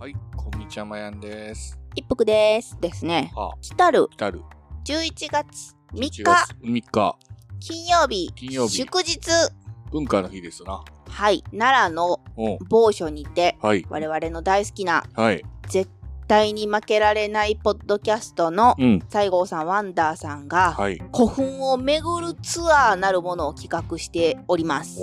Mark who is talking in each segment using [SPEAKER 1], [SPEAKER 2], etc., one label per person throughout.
[SPEAKER 1] はい、こんにちは、まやんです。
[SPEAKER 2] 一服ですね。来たる11月3日金曜日祝日
[SPEAKER 1] 文化の日ですな。
[SPEAKER 2] はい、奈良の某所にて、
[SPEAKER 1] はい、
[SPEAKER 2] 我々の大好きな、
[SPEAKER 1] はい、
[SPEAKER 2] 絶対に負けられないポッドキャストの西郷さん、ワンダーさんが、はい、古墳を巡るツアーなるものを企画しております。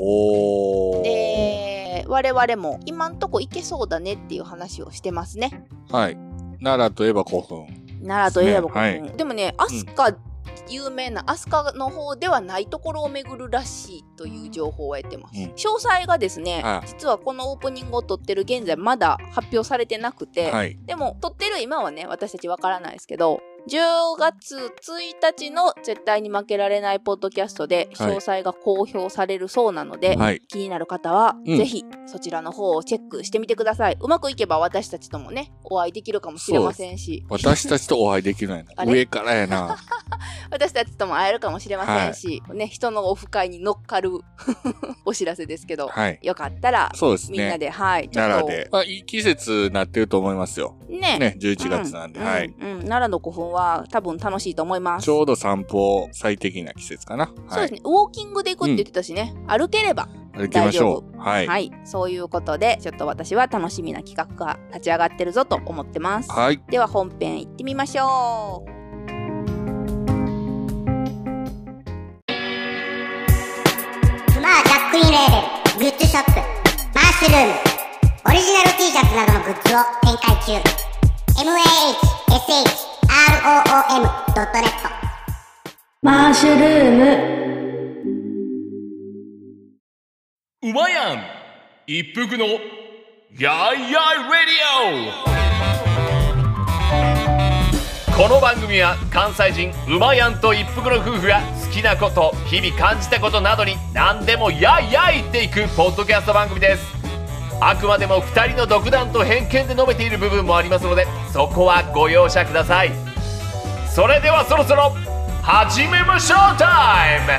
[SPEAKER 2] で、我々も今んとこ行けそうだねっていう話をしてますね。
[SPEAKER 1] はい。奈良といえば古墳。
[SPEAKER 2] 奈良といえば古墳。はい、でもね、飛鳥、有名な飛鳥の方ではないところを巡るらしいという情報を得てます。詳細がですね、実はこのオープニングを撮ってる現在まだ発表されてなくて、でも撮ってる今はね、私たちわからないですけど、10月1日の絶対に負けられないポッドキャストで詳細が公表されるそうなので、気になる方はぜひそちらの方をチェックしてみてください。うまくいけば私たちともね、お会いできるかもしれませんし。
[SPEAKER 1] 私たちとお会いできるんやな。上からやな。
[SPEAKER 2] 私たちとも会えるかもしれませんし、ね、人のオフ会に乗っかるお知らせですけど、よかったら、みんなで、ちょっと。
[SPEAKER 1] 奈良で。いい季節になってると思いますよ。ね、11月なんで、
[SPEAKER 2] 奈良の古墳は多分楽しいと思います。
[SPEAKER 1] ちょうど散歩最適な季節かな。
[SPEAKER 2] そうですね。ウォーキングで行くって言ってたしね。歩ければ
[SPEAKER 1] 歩きましょう。
[SPEAKER 2] はい。そういうことで、ちょっと私は楽しみな企画が立ち上がってるぞと思ってます。はい。では本編行ってみましょう。
[SPEAKER 3] クマージャックインレーベルグッズショップマッシュルームオリジナル T シャツなどのグッズを展開中。 mahshroom.net
[SPEAKER 4] マッシュルーム。
[SPEAKER 5] うまやん一服のやいやいレディオ。この番組は関西人うまやんと一服の夫婦が好きなこと、日々感じたことなどに何でもやいやい言っていくポッドキャスト番組です。あくまでも2人の独断と偏見で述べている部分もありますので、そこはご容赦ください。それではそろそろ始めましょうタイム。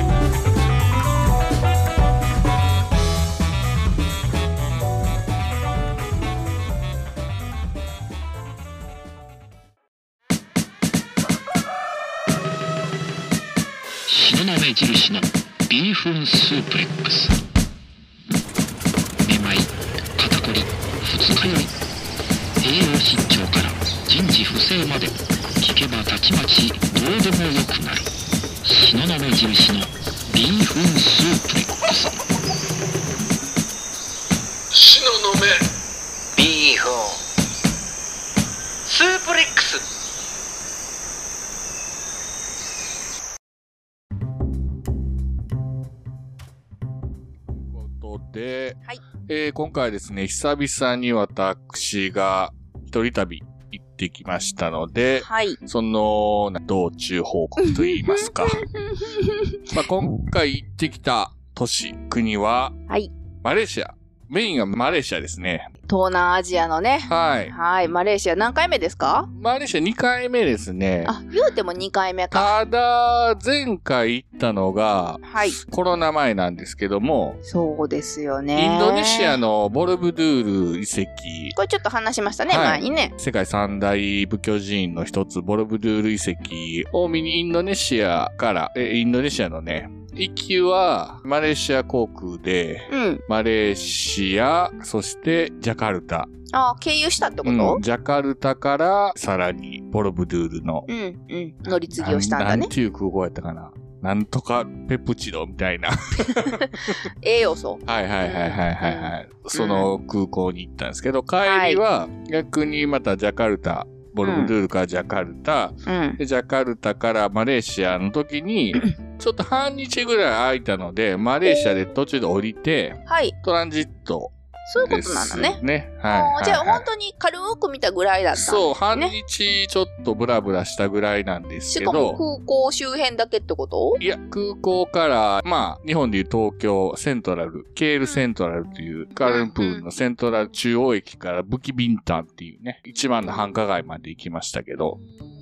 [SPEAKER 6] 東雲印のビーフンスープレックス。めまい、肩こり、二日酔い、栄養失調から人事不正まで、聞けばたちまちどうでもよくなる。東雲印のビーフンスープレックス。
[SPEAKER 7] 東雲ビーフンスープレックス。
[SPEAKER 1] で、今回ですね、久々に私が一人旅行ってきましたので、その道中報告といいますか。今回行ってきた国は、マレーシア。メインがマレーシアですね。
[SPEAKER 2] 東南アジアのね。はい。マレーシア何回目ですか？
[SPEAKER 1] マレーシア2回目ですね。
[SPEAKER 2] 言うても2回目か。
[SPEAKER 1] ただ、前回行ったのが、コロナ前なんですけども。
[SPEAKER 2] そうですよね。
[SPEAKER 1] インドネシアのボロブドゥール遺跡。
[SPEAKER 2] これちょっと話しましたね、前にね。
[SPEAKER 1] 世界三大仏教寺院の一つ、ボロブドゥール遺跡を見にインドネシアから、インドネシアのね、行きはマレーシア航空で、マレーシア、そしてジャカルタ。
[SPEAKER 2] 経由したってこと？
[SPEAKER 1] ジャカルタからさらにボロブドゥールの、
[SPEAKER 2] 乗り継ぎをしたんだね。
[SPEAKER 1] なんていう空港やったかな。なんとかペプチドみたいな。
[SPEAKER 2] 栄養素。
[SPEAKER 1] はい。その空港に行ったんですけど、帰りは逆にまたジャカルタ、ボロブドゥールからジャカルタ、でジャカルタからマレーシアの時に、ちょっと半日ぐらい空いたので、マレーシアで途中で降りて、トランジット
[SPEAKER 2] そういうことなんだね。
[SPEAKER 1] はい。
[SPEAKER 2] じゃあ本当に軽く見たぐらいだったんですね。
[SPEAKER 1] そう、半日ちょっとブラブラしたぐらいなんですけど。
[SPEAKER 2] しかも空港周辺だけってこと？
[SPEAKER 1] いや、空港から、まあ、日本でいう東京セントラル、ケールセントラルという、カルンプールのセントラル中央駅からブキビンタンっていうね、一番の繁華街まで行きましたけど。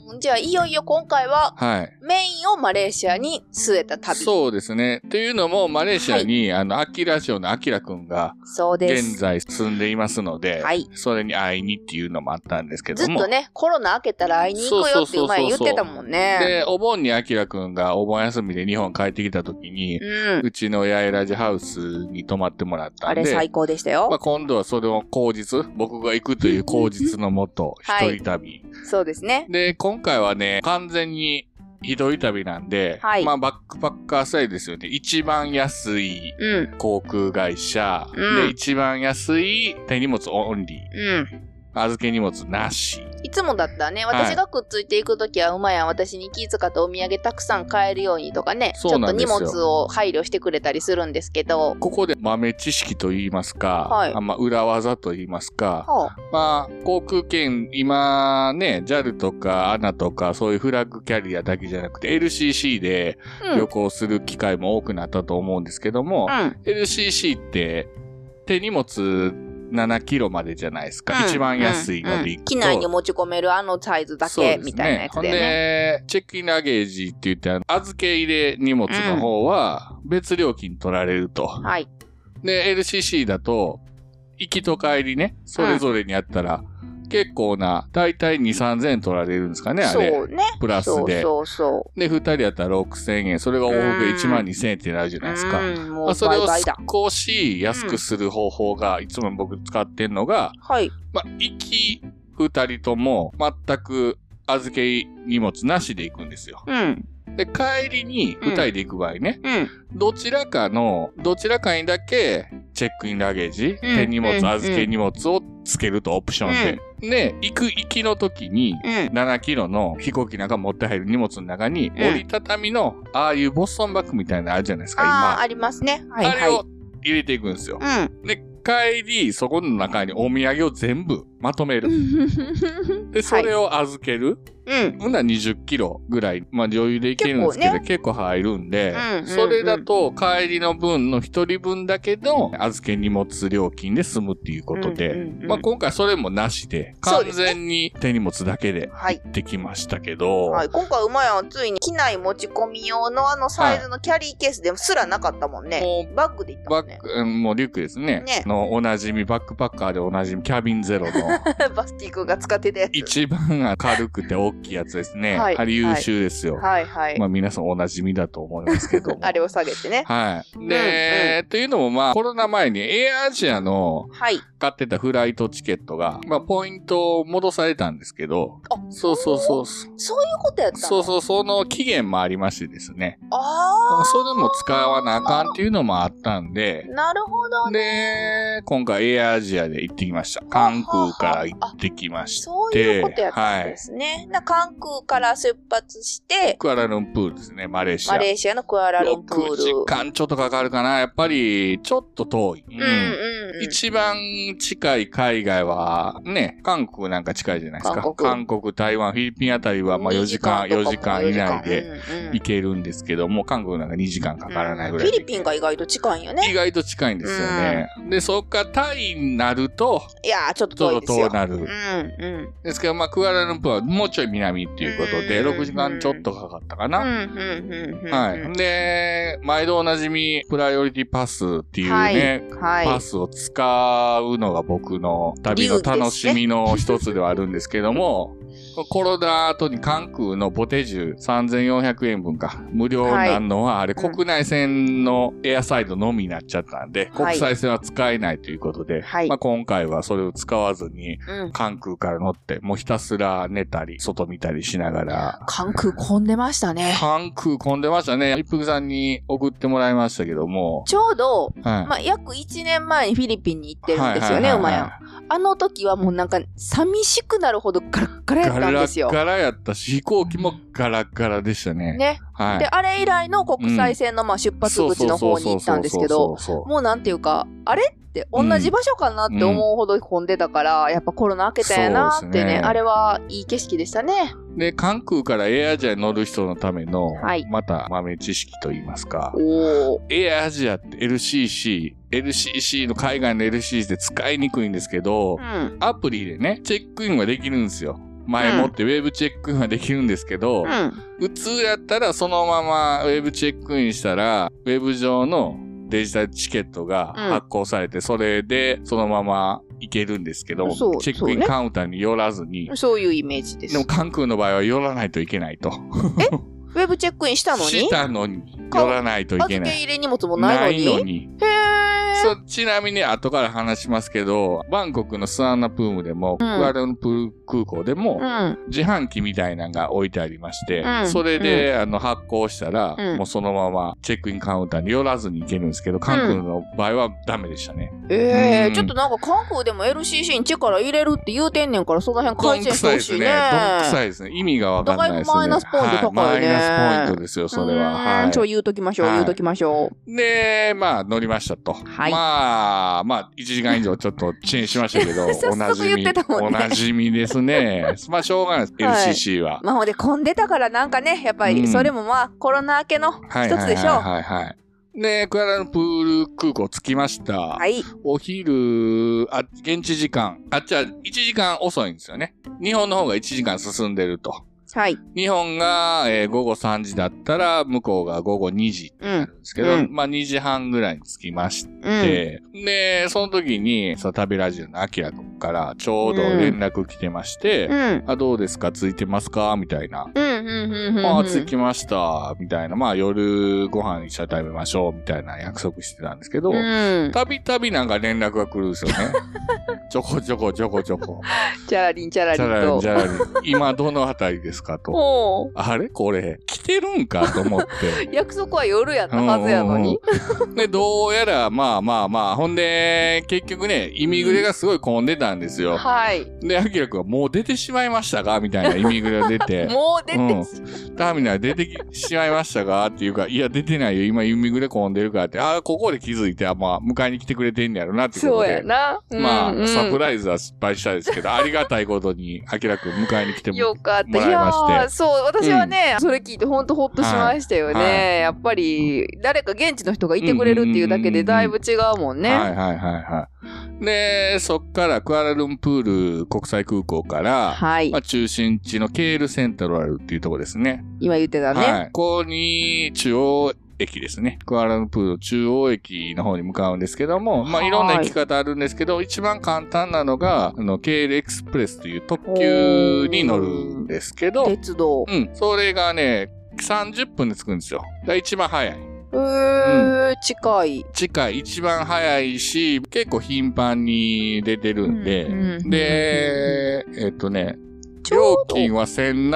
[SPEAKER 2] じゃあいよいよ今回は、メインをマレーシアに据えた旅。
[SPEAKER 1] そうですね。というのも、マレーシアに、アキラ町のアキラくんが、現在住んでいますので、それに会いにっていうのもあったんですけども。
[SPEAKER 2] ずっとね、コロナ明けたら会いに行くよって前言ってたもんね。
[SPEAKER 1] で、お盆にアキラくんがお盆休みで日本帰ってきた時に、うちの八重ラジハウスに泊まってもらったんで。
[SPEAKER 2] あれ最高でしたよ。
[SPEAKER 1] 今度はそれを口実、僕が行くという口実のもと、一人旅。
[SPEAKER 2] そうですね。
[SPEAKER 1] で、今回はね、完全に一人旅なんで、バックパッカースタイルですよね。一番安い航空会社、で、一番安い手荷物オンリー。預け荷物なし。
[SPEAKER 2] いつもだったらね、私がくっついていくときは、馬やん私に気遣ってお土産たくさん買えるようにとかね、ちょっと荷物を配慮してくれたりするんですけど。
[SPEAKER 1] ここで豆知識と言いますか、裏技と言いますか、航空券、今ね、JAL とか ANA とかそういうフラッグキャリアだけじゃなくて、LCC で旅行する機会も多くなったと思うんですけども、LCC って手荷物、7キロまでじゃないですか。一番安いので行くと。
[SPEAKER 2] 機内に持ち込めるサイズだけみたいなやつでね。
[SPEAKER 1] で、チェックインラゲージって言って預け入れ荷物の方は別料金取られると。で、LCC だと、行きと帰りね、それぞれにやったら、結構な、だいたい2、3000円取られるんですかね、あれ。そうね。プラスで。で、2人やったら6000円。それが往復で12000円ってなるじゃないですか。それを少し安くする方法が、いつも僕使ってんのが、行き2人とも全く預け荷物なしで行くんですよ。で、帰りに2人で行く場合ね、どちらかにだけチェックインラゲージ、手荷物、預け荷物をつけるとオプションで。で、行きの時に、7キロの飛行機なんか持って入る荷物の中に、折りたたみの、ああいうボストンバッグみたいなのあるじゃないですか、今。
[SPEAKER 2] ありますね。
[SPEAKER 1] あれを入れていくんですよ。で、帰り、そこの中にお土産を全部まとめる。で、それを預ける。ほんなら20キロぐらい、余裕でいけるんですけど、結構入るんで、それだと帰りの分の一人分だけの預け荷物料金で済むっていうことで、今回それもなしで、完全に手荷物だけで行ってきましたけど、
[SPEAKER 2] 今回馬やんついに機内持ち込み用のサイズのキャリーケースですらなかったもんね。バッグで行ったもんね。
[SPEAKER 1] もうリュックですね。おなじみ、バックパッカーでおなじみ、キャビンゼロの。
[SPEAKER 2] バスティックが使ってたやつ。
[SPEAKER 1] 一番軽くて大きいやつですね。あれ優秀ですよ。皆さんおなじみだと思いますけども。
[SPEAKER 2] あれを下げてね。
[SPEAKER 1] で、というのもコロナ前にエアアジアの買ってたフライトチケットが、ポイントを戻されたんですけど。そういう
[SPEAKER 2] ことやったの？
[SPEAKER 1] その期限もありましてですね。それも使わなあかんっていうのもあったんで。
[SPEAKER 2] なるほどね。
[SPEAKER 1] で、今回エアアジアで行ってきました。関空から行ってきまして。
[SPEAKER 2] そういうことやったんですね。関空から出発して、
[SPEAKER 1] クアラルンプールですね、マレーシア。
[SPEAKER 2] マレーシアのクアラルンプール。
[SPEAKER 1] 6時間ちょっとかかるかな。やっぱり、ちょっと遠い。一番近い海外は、ね、韓国なんか近いじゃないですか。韓国、台湾、フィリピンあたりは、4時間以内で行けるんですけども、韓国なんか2時間かからないぐらい。
[SPEAKER 2] フィリピンが意外と近いんよね。
[SPEAKER 1] 意外と近いんですよね。で、そっからタイになると、
[SPEAKER 2] いやー、ちょっと遠いですよ。
[SPEAKER 1] 遠なる。ですけど、クアラルンプールはもうちょい南っていうことで、6時間ちょっとかかったかな。で、毎度おなじみ、プライオリティパスっていうね、パスを使うのが僕の旅の楽しみの一つではあるんですけども、コロナ後に関空のポテジュ3400円分か無料になるのは、あれ国内線のエアサイドのみになっちゃったんで、国際線は使えないということで、今回はそれを使わずに、関空から乗って、もうひたすら寝たり、外見たりしながら。
[SPEAKER 2] 関空混んでましたね。
[SPEAKER 1] 関空混んでましたね。一服さんに送ってもらいましたけども。
[SPEAKER 2] ちょうど、約1年前にフィリピンに行ってるんですよね、馬やん。あの時はもうなんか、寂しくなるほどガラッガラやったんですよ。
[SPEAKER 1] ガラッガラやったし、飛行機もガラッガラでしたね。
[SPEAKER 2] ね。で、あれ以来の国際線の出発口の方に行ったんですけど、もうなんていうか、あれって同じ場所かなって思うほど混んでたから、やっぱコロナ明けたやなってね、あれはいい景色でしたね。
[SPEAKER 1] で、関空からエアアジアに乗る人のための、また豆知識といいますか、エアアジアって LCC の海外の LCC で使いにくいんですけど、アプリでね、チェックインはできるんですよ。 前もってウェブチェックインはできるんですけど、普通やったらそのままウェブチェックインしたら、ウェブ上のデジタルチケットが発行されて、それでそのまま行けるんですけど、チェックインカウンターに寄らずに。
[SPEAKER 2] そういうイメージです。
[SPEAKER 1] でも関空の場合は寄らないといけないと。
[SPEAKER 2] ウェブチェックインしたのに
[SPEAKER 1] したのに、寄らないといけない。
[SPEAKER 2] 預け入れ荷物もないのに。
[SPEAKER 1] ちなみに後から話しますけど、バンコクのスワンナプームでも、クアラルンプール空港でも、自販機みたいなのが置いてありまして、それで、発行したら、もうそのままチェックインカウンターに寄らずに行けるんですけど、関空の場合はダメでしたね。
[SPEAKER 2] ちょっとなんか関空でも LCC に力入れるって言うてんねんから、その辺改善してほしいね。
[SPEAKER 1] どんくさいですね。意味がわかんないですね。
[SPEAKER 2] だいぶマイナスポイント高いね。
[SPEAKER 1] マイナスポイントですよ、それは。
[SPEAKER 2] 言うときましょう。
[SPEAKER 1] で、まあ、乗りましたと。まあ、1時間以上ちょっと遅延しましたけど、おなじみですね。まあ、しょうがないです、LCC は。
[SPEAKER 2] まあ、ほんで、混んでたからなんかね、やっぱり、それもまあ、コロナ明けの一つでしょう。
[SPEAKER 1] で、クアラルンプール空港着きました。お昼、現地時間、じゃあ1時間遅いんですよね。日本の方が1時間進んでると。日本が、午後3時だったら、向こうが午後2時ってなるんですけど、まあ2時半ぐらいに着きまして、で、その時に、旅ラジオのアキラ君からちょうど連絡来てまして、どうですか着いてますかみたいな。着きました、みたいな。まあ夜ご飯一緒に食べましょう、みたいな約束してたんですけど、たびたびなんか連絡が来るんですよね。ちょこちょこ。チ
[SPEAKER 2] ャラリンと。
[SPEAKER 1] 今どのあたりですかと。あれこれ、来てるんかと思って。
[SPEAKER 2] 約束は夜やったはずやのに。
[SPEAKER 1] で、どうやら、まあ、ほんで、結局ね、イミグレがすごい混んでたんですよ。で、アキラ君はもう出てしまいましたかみたいなイミグレが出て。
[SPEAKER 2] もう出て
[SPEAKER 1] ターミナル出てしまいましたかっていうか、いや、出てないよ。今イミグレ混んでるからって。ここで気づいて、まあ、迎えに来てくれてんやろなってことで。
[SPEAKER 2] そうやな。
[SPEAKER 1] まあ、サプライズは失敗したですけど、ありがたいことに、アキラ君迎えに来てもらいまして。
[SPEAKER 2] そう、私はね、それ聞いてほんとほっとしましたよね。やっぱり、誰か現地の人がいてくれるっていうだけでだいぶ違うもんね。で、そっからクアラルンプール国際空港から、まあ、中心地のケールセントラルっていうとこですね。今言ってたね。
[SPEAKER 1] ここに中央駅ですね。クアラルンプールの中央駅の方に向かうんですけども、まあいろんな行き方あるんですけど、一番簡単なのが、ケールエクスプレスという特急に乗るんですけど、
[SPEAKER 2] 鉄道。
[SPEAKER 1] それがね、30分で着くんですよ。一番早い。
[SPEAKER 2] 近い。
[SPEAKER 1] 一番早いし、結構頻繁に出てるんで、で、料金は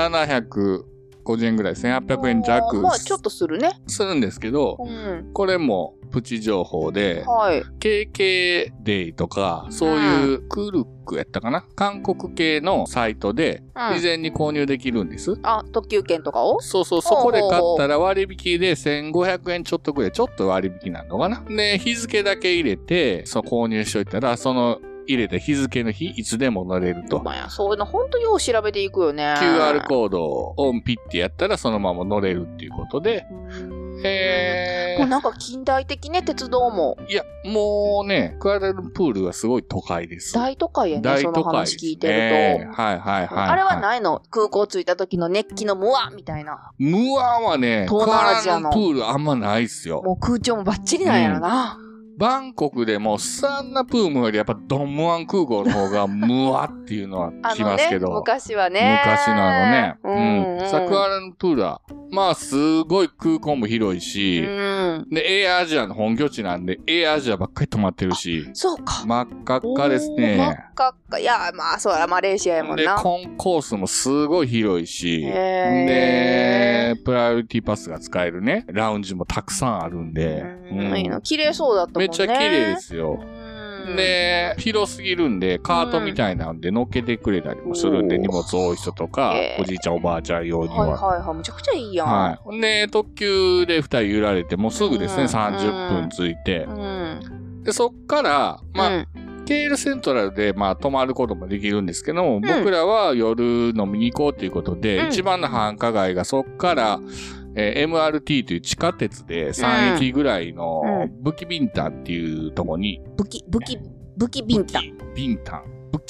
[SPEAKER 1] 1750円ぐらい、1800円弱。
[SPEAKER 2] まあちょっとするね。
[SPEAKER 1] するんですけど、これもプチ情報で、KK デイとか、そういうクルックやったかな、韓国系のサイトで、事前に購入できるんです。
[SPEAKER 2] 特急券とかを
[SPEAKER 1] そこで買ったら割引で1500円ちょっとぐらい、ちょっと割引なのかな。で、日付だけ入れて、購入しといたら、入れた日付の日、いつでも乗れると。
[SPEAKER 2] そういうのほんとよう調べていくよね。
[SPEAKER 1] QR コードをピッてやったらそのまま乗れるっていうことで。
[SPEAKER 2] もうなんか近代的ね、鉄道も。
[SPEAKER 1] いや、もうね、クアラルンプールはすごい都会です。
[SPEAKER 2] 大都会やね、その話聞いてると。あれはないの？空港着いた時の熱気のムワみたいな。
[SPEAKER 1] ムワはね、クアラルンプールあんまないっすよ。
[SPEAKER 2] もう空調もバッチリなんやろな。
[SPEAKER 1] バンコクでもスワンナプームよりやっぱドンムワン空港の方がムワっていうのは聞きますけど。
[SPEAKER 2] 昔はね。
[SPEAKER 1] 昔のね。クアラルンプールは、まあすごい空港も広いし、で、エアアジアの本拠地なんで、エアアジアばっかり止まってるし。
[SPEAKER 2] そうか。
[SPEAKER 1] 真っ赤っかですね。
[SPEAKER 2] 真っ赤っか。いや、まあそらマレーシアやもんな。
[SPEAKER 1] で、コンコースもすごい広いし、で、プライオリティパスが使えるね、ラウンジもたくさんあるんで。
[SPEAKER 2] 綺麗そうだったもんね。
[SPEAKER 1] めっちゃ綺麗ですよ。で、広すぎるんで、カートみたいなんで乗っけてくれたりもするんで、荷物多い人とか、おじいちゃんおばあちゃん用には。
[SPEAKER 2] むちゃくちゃいいやん。
[SPEAKER 1] で、特急で2人揺られて、もうすぐですね、30分着いて。で、そっから、まあ、ケールセントラルで、まあ、泊まることもできるんですけども、僕らは夜飲みに行こうということで、一番の繁華街がそっから、MRT という地下鉄で3駅ぐらいのブキビンタンっていうとこに。
[SPEAKER 2] ブキビンタン。
[SPEAKER 1] ブキ。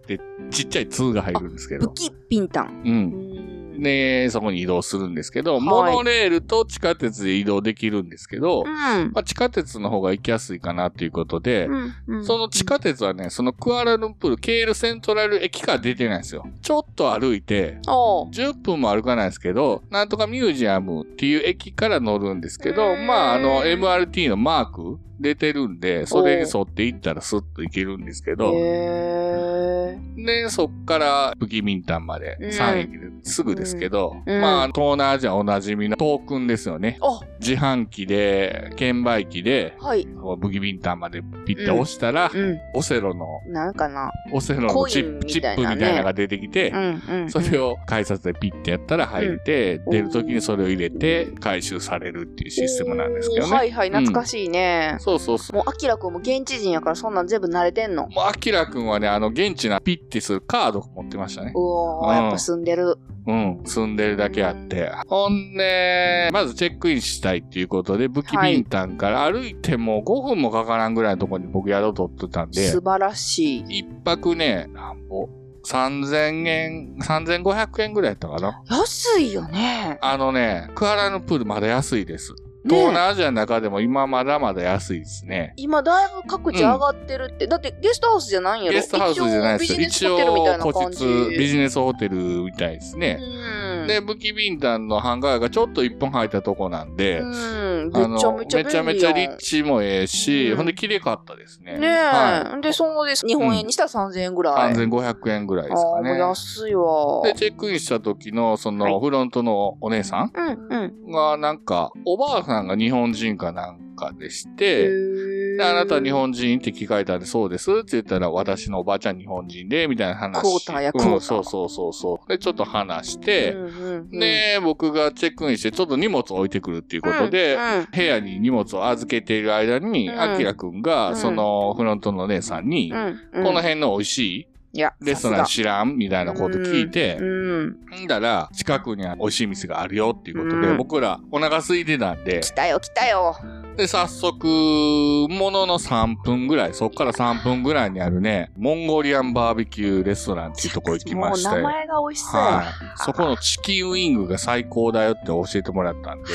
[SPEAKER 1] ってちっちゃい通が入るんですけど。
[SPEAKER 2] ブキビンタン。
[SPEAKER 1] で、そこに移動するんですけど、モノレールと地下鉄で移動できるんですけど、地下鉄の方が行きやすいかなということで、その地下鉄はね、そのクアラルンプールケールセントラル駅から出てないんですよ。ちょっと歩いて、10分も歩かないですけど、なんとかミュージアムっていう駅から乗るんですけど、MRT のマーク出てるんで、それに沿って行ったらスッと行けるんですけど、で、そっからブキミンタンまで3駅ですぐですけど、東南アジアおなじみのトークンですよね。自販機で、券売機で、ブキミンタンまでピッて押したら、オセロのチップみたいなのが出てきて、それを改札でピッてやったら入って、出るときにそれを入れて回収されるっていうシステムなんですけどね。
[SPEAKER 2] はいはい、懐かしいね。
[SPEAKER 1] そうそうそう。
[SPEAKER 2] もう、アキラくんも現地人やからそんなん全部慣れてんの？
[SPEAKER 1] もう、アキラくんはね、現地なピッてするカード持ってましたね。
[SPEAKER 2] やっぱ住んでる。
[SPEAKER 1] 住んでるだけあって。ほんで、まずチェックインしたいっていうことで、ブキビンタンから歩いても5分もかからんぐらいのところに僕宿取ってたんで。
[SPEAKER 2] 素晴らしい。
[SPEAKER 1] 一泊ね、3000円、3500円ぐらいやったかな。
[SPEAKER 2] 安いよね。
[SPEAKER 1] クアラルンプールまだ安いです。東南アジアの中でも今まだまだ安いですね。
[SPEAKER 2] 今だいぶ各地上がってるって。だってゲストハウスじゃないんやろ？
[SPEAKER 1] ゲストハウスじゃないですよ。
[SPEAKER 2] 一応
[SPEAKER 1] 個室ビジネスホテルみたいですね。で、ブキビンタンの繁華街がちょっと一本入ったとこなんで、
[SPEAKER 2] めちゃめちゃ
[SPEAKER 1] 立地もええし、ほんで綺麗かったですね。
[SPEAKER 2] で、そうです。日本円にしたら3000円ぐらい。
[SPEAKER 1] 3500円ぐらいですかね。
[SPEAKER 2] 安いわ。
[SPEAKER 1] で、チェックインした時の、フロントのお姉さんが、なんか、おばあさんが日本人かなんかでして、で、あなた日本人って聞かれたんで、そうですって言ったら、私のおばあちゃん日本人で、みたいな話。
[SPEAKER 2] クォーターやクォーター。
[SPEAKER 1] そう。で、ちょっと話して、で、僕がチェックインして、ちょっと荷物置いてくるっていうことで、部屋に荷物を預けている間に、アキラくんが、そのフロントの姉さんに、この辺の美味しいレストラン知らんみたいなこと聞いて、んだら、近くには美味しい店があるよっていうことで、僕らお腹空いてたんで、
[SPEAKER 2] 来たよ。
[SPEAKER 1] で、早速、ものの3分ぐらい、そっから3分ぐらいにあるね、モンゴリアンバーベキューレストランっていうとこ行きまして。
[SPEAKER 2] もう名前が美味しそうや。
[SPEAKER 1] そこのチキンウィングが最高だよって教えてもらったんで。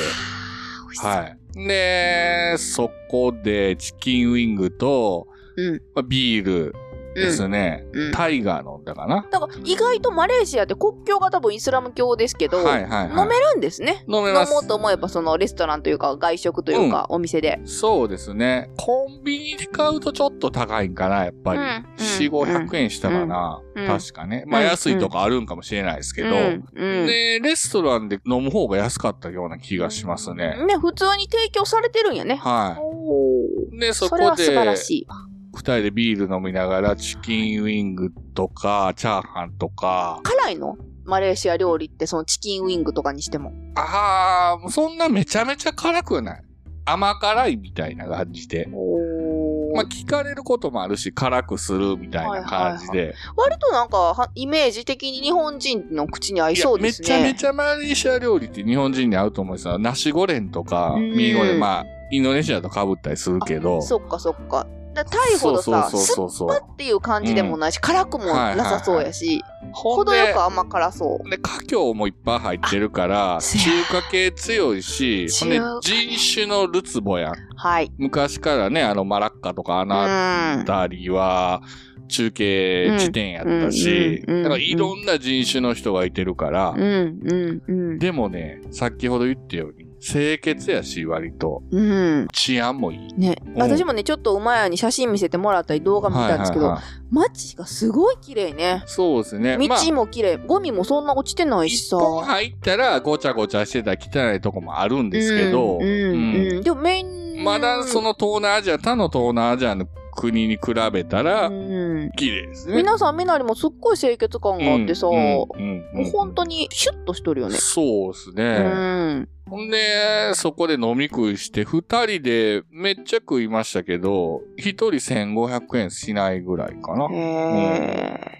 [SPEAKER 1] で、そこでチキンウィングと、ビール、ですね、タイガー飲んだかな。
[SPEAKER 2] だから意外とマレーシアって国境が多分イスラム教ですけど、飲めるんですね。
[SPEAKER 1] 飲めます。
[SPEAKER 2] 飲もうと思えばそのレストランというか外食というかお店で。
[SPEAKER 1] そうですね。コンビニで買うとちょっと高いんかな、やっぱり。4、500円したかな。確かね。まあ安いとかあるんかもしれないですけど。で、レストランで飲む方が安かったような気がしますね。
[SPEAKER 2] 普通に提供されてるんやね。
[SPEAKER 1] で、そこで、
[SPEAKER 2] それは素晴らしい。
[SPEAKER 1] 二人でビール飲みながらチキンウィングとかチャーハンとか。
[SPEAKER 2] 辛いの？マレーシア料理ってそのチキンウィングとかにしても。
[SPEAKER 1] そんなめちゃめちゃ辛くはない。甘辛いみたいな感じで。まあ聞かれることもあるし辛くするみたいな感じで。
[SPEAKER 2] 割となんかイメージ的に日本人の口に合いそうですね。
[SPEAKER 1] めちゃめちゃマレーシア料理って日本人に合うと思うんですよ。ナシゴレンとかミーゴレン、まあインドネシアと被ったりするけど。
[SPEAKER 2] そっか。タイほどさ、酸っぱっていう感じでもないし、辛くもなさそうやし、程よく甘辛そう。
[SPEAKER 1] で、華僑もいっぱい入ってるから、中華系強いし、ほんで、人種のルツボやん。昔からね、マラッカとかあのあたりは、中継地点やったし、だからいろんな人種の人がいてるから、でもね、先ほど言ったように、清潔やし、割と。治安もいい。
[SPEAKER 2] ね。私もね、ちょっと馬屋に写真見せてもらったり動画見たんですけど、街がすごい綺麗ね。
[SPEAKER 1] そうですね。
[SPEAKER 2] 道も綺麗。ゴミもそんな落ちてないしさ。
[SPEAKER 1] 一本入ったらごちゃごちゃしてたら汚いとこもあるんですけど、
[SPEAKER 2] でも
[SPEAKER 1] まだその他の東南アジアの国に比べたら、綺麗ですね。
[SPEAKER 2] 皆さんみなりもすっごい清潔感があってさ、もう本当にシュッとしとるよね。
[SPEAKER 1] そうですね。ほんで、そこで飲み食いして、二人でめっちゃ食いましたけど、一人1500円しないぐらいかな。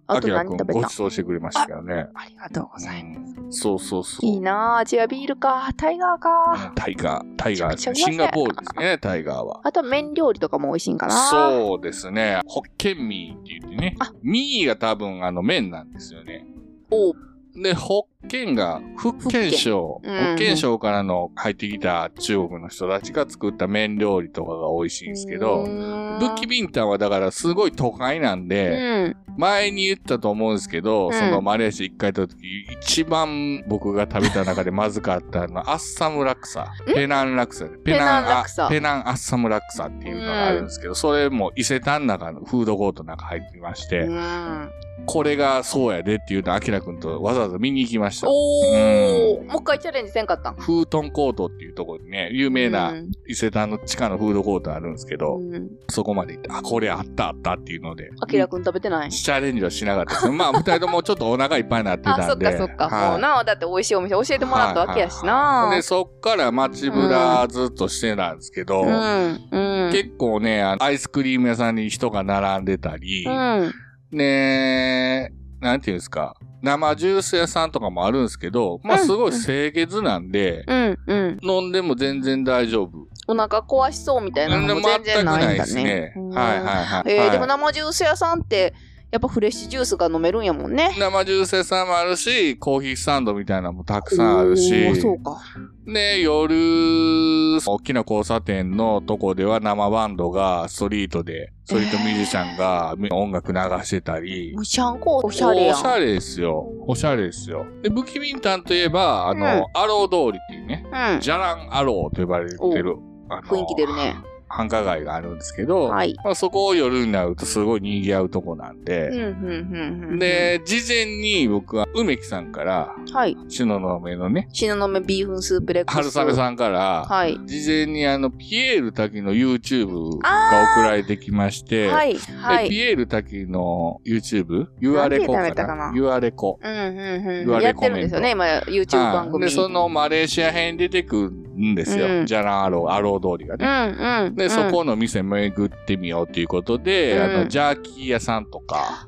[SPEAKER 2] あと何食べた？
[SPEAKER 1] ご馳走してくれましたけどね。
[SPEAKER 2] ありがとうございます。
[SPEAKER 1] そうそうそう。
[SPEAKER 2] いいなぁ。チアビールか。タイガーか。
[SPEAKER 1] タイガー。シンガポールですね、タイガーは。
[SPEAKER 2] あと麺料理とかも美味しいんかな。
[SPEAKER 1] そうですね。ホッケンミーって言ってね。ミーが多分麺なんですよね。で、ホッケンが福建省からの入ってきた中国の人たちが作った麺料理とかが美味しいんですけど、ブキビンタンはだからすごい都会なんで、前に言ったと思うんですけど、そのマレーシア一回行った時、一番僕が食べた中でまずかったのは、アッサムラクサ。ペナンアッサムラクサっていうのがあるんですけど、それも伊勢丹の中のフードコートの中入ってまして、これがそうやでっていうのをアキラ君とわざわざ見に行きました。
[SPEAKER 2] もう一回チャレンジせんかったん？
[SPEAKER 1] フートンコートっていうところにね、有名な伊勢丹の地下のフードコートあるんですけど、そこまで行って、これあったっていうので。
[SPEAKER 2] アキラ君食べてない？
[SPEAKER 1] チャレンジはしなかったです。まあ、二人ともちょっとお腹いっぱいになってたんで。
[SPEAKER 2] そっか。もうな、だって美味しいお店教えてもらったわけやしな。
[SPEAKER 1] で、そっから街ぶらずっとしてたんですけど、結構ね、アイスクリーム屋さんに人が並んでたり、ねなんていうんですか、生ジュース屋さんとかもあるんですけど、まあすごい清潔なんで、飲んでも全然大丈夫。
[SPEAKER 2] お腹壊しそうみたいなのも全然ないんだね。
[SPEAKER 1] 全くないですね。はい。
[SPEAKER 2] でも生ジュース屋さんって、やっぱフレッシュジュースが飲めるんやもんね。
[SPEAKER 1] 生ジュース屋さんもあるし、コーヒーサンドみたいなのもたくさんあるし。
[SPEAKER 2] そうか。
[SPEAKER 1] で、夜、大きな交差点のとこでは生バンドがストリートミュージシャンが音楽流してたり。
[SPEAKER 2] むしゃんこおしゃれやん。
[SPEAKER 1] おしゃれですよ。で、ブキビンタンといえば、アロー通りっていうね、ジャランアローと呼ばれてる。
[SPEAKER 2] 雰囲気出るね。
[SPEAKER 1] 繁華街があるんですけど、まあ、そこを夜になるとすごい賑わうとこなんで、で、事前に僕は梅木さんから、東雲のね、
[SPEAKER 2] 東雲ビーフンスープレックス。
[SPEAKER 1] 春雨さんから、事前にピエール滝の YouTube が送られてきまして、ピエール滝の YouTube? ユアレコかな？ユアレコ。
[SPEAKER 2] やってるんですよね、今 YouTube 番組。
[SPEAKER 1] で、そのマレーシア編出てくるんですよ。ジャランアロー通りがね。で、そこの店巡ってみようということで、ジャーキー屋さんとか。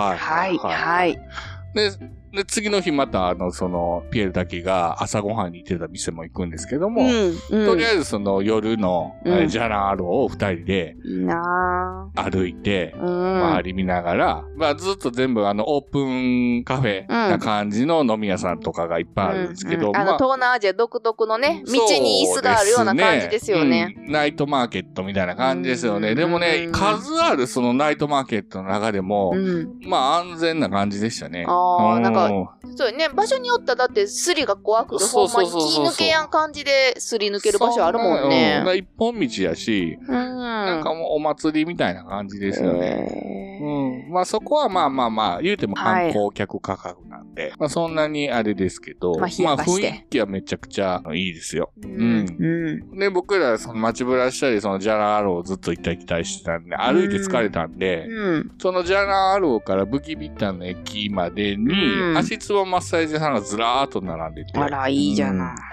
[SPEAKER 1] で、次の日また、ピエール滝が朝ごはんに行ってた店も行くんですけども、とりあえず夜の、ジャランアローを二人で、歩いて、周り見ながら、まあずっと全部オープンカフェな感じの飲み屋さんとかがいっぱいあるんですけど、
[SPEAKER 2] 東南アジア独特のね、道に椅子があるような感じですよね。
[SPEAKER 1] ナイトマーケットみたいな感じですよね。でもね、数あるそのナイトマーケットの中でも、まあ安全な感じでしたね。
[SPEAKER 2] なんか、そうね、場所によったらだってスリが怖くて、ほんまに気抜けやん感じでスリ抜ける場所あるもんね。
[SPEAKER 1] 一本道やし、なんかもうお祭りみたいな感じですよね。まあそこはまあ、言うても観光客価格なんで、まあそんなにあれですけど、まあ雰囲気はめちゃくちゃいいですよ。で、僕らその街ぶらしたり、そのジャランアローをずっと行ったり来たりしてたんで、歩いて疲れたんで、そのジャランアローからブキビッタンの駅までに、足つぼマッサージ屋さんがずらーっと並んでて。
[SPEAKER 2] あら、いいじゃない。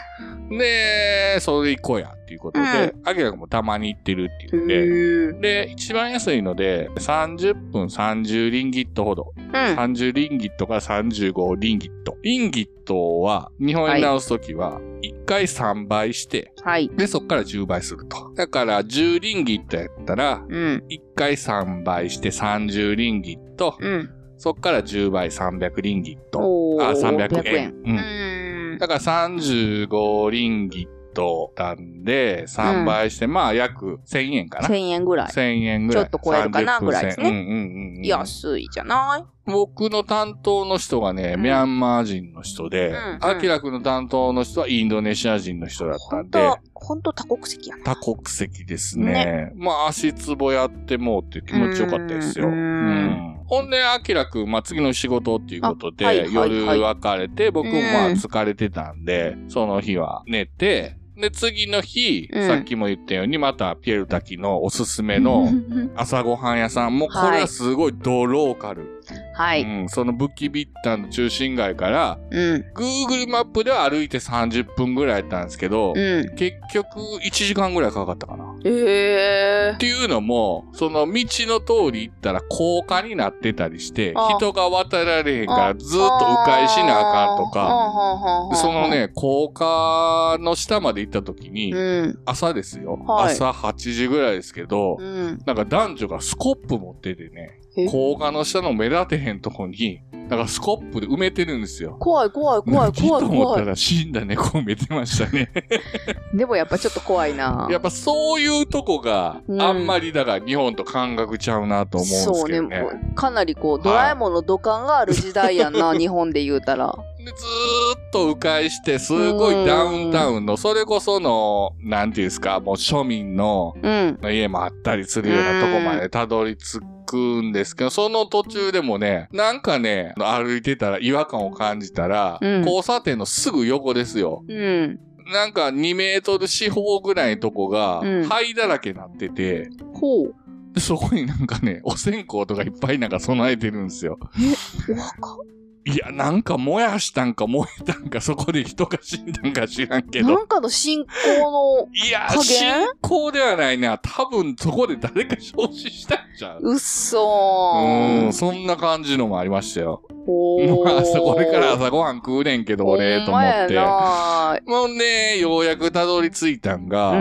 [SPEAKER 1] で、それ行こうやっていうことで、アキラ君もたまに行ってるって言って、で、一番安いので、30分30リンギットほど。30リンギットから35リンギット。リンギットは、日本円に直すときは、1回3倍して、で、そっから10倍すると。だから、10リンギットやったら、1回3倍して30リンギット、そっから10倍300リンギット。300円。だから35リンギットなんで、3倍して、まあ約1000円かな。
[SPEAKER 2] 1000円ぐらい。
[SPEAKER 1] 1000円ぐらい。
[SPEAKER 2] ちょっと超えるかなぐらいですね。安いじゃない
[SPEAKER 1] 僕の担当の人がね、ミャンマー人の人で、アキラ君の担当の人はインドネシア人の人だったんで。
[SPEAKER 2] ほんと多国籍やな。
[SPEAKER 1] 多国籍ですね。まあ足つぼやってもうって気持ちよかったですよ。ほんで、アキラくん、まあ、次の仕事っていうことで、夜別れて、僕もまあ疲れてたんで、その日は寝て、で、次の日、さっきも言ったように、またピエール滝のおすすめの朝ごはん屋さんも、これはすごいドローカル。そのブキビッタンの中心街から、Google マップでは歩いて30分ぐらいやったんですけど、結局1時間ぐらいかかったかな。 っていうのも、その道の通り行ったら高架になってたりして、人が渡られへんからずっと迂回しなあかんとか、そのね、高架の下まで行った時に、朝ですよ。朝8時ぐらいですけど、なんか男女がスコップ持っててね、高架の下の目立てへんとこに、なんかスコップで埋めてるんですよ。
[SPEAKER 2] 怖い。と思
[SPEAKER 1] ったら死んだ猫埋めてましたね。
[SPEAKER 2] でもやっぱちょっと怖いな。
[SPEAKER 1] やっぱそういうとこがあんまりだから日本と感覚ちゃうなと思うんですけどね。
[SPEAKER 2] そうね。かなりこうドラえもんの土管がある時代やんな、日本で言うたら。
[SPEAKER 1] でずーっと迂回して、すごいダウンタウンの、それこその、なんていうんですか、もう庶民の家もあったりするようなとこまでたどり着くんですけど、その途中でもね、なんかね、歩いてたら違和感を感じたら、交差点のすぐ横ですよ。なんか2メートル四方ぐらいのとこが、灰だらけになってて、でそこになんかね、お線香とかいっぱいなんか備えてるんですよ。いや、なんか燃やしたんか燃えたんか、そこで人が死んだんか知らんけど。
[SPEAKER 2] なんかの信仰の
[SPEAKER 1] いや、信仰ではないな。多分そこで誰か焼死したんちゃう？そんな感じのもありましたよ。これから朝ごはん食うねんけど、俺、と思って。もうね、ようやくたどり着いたんが、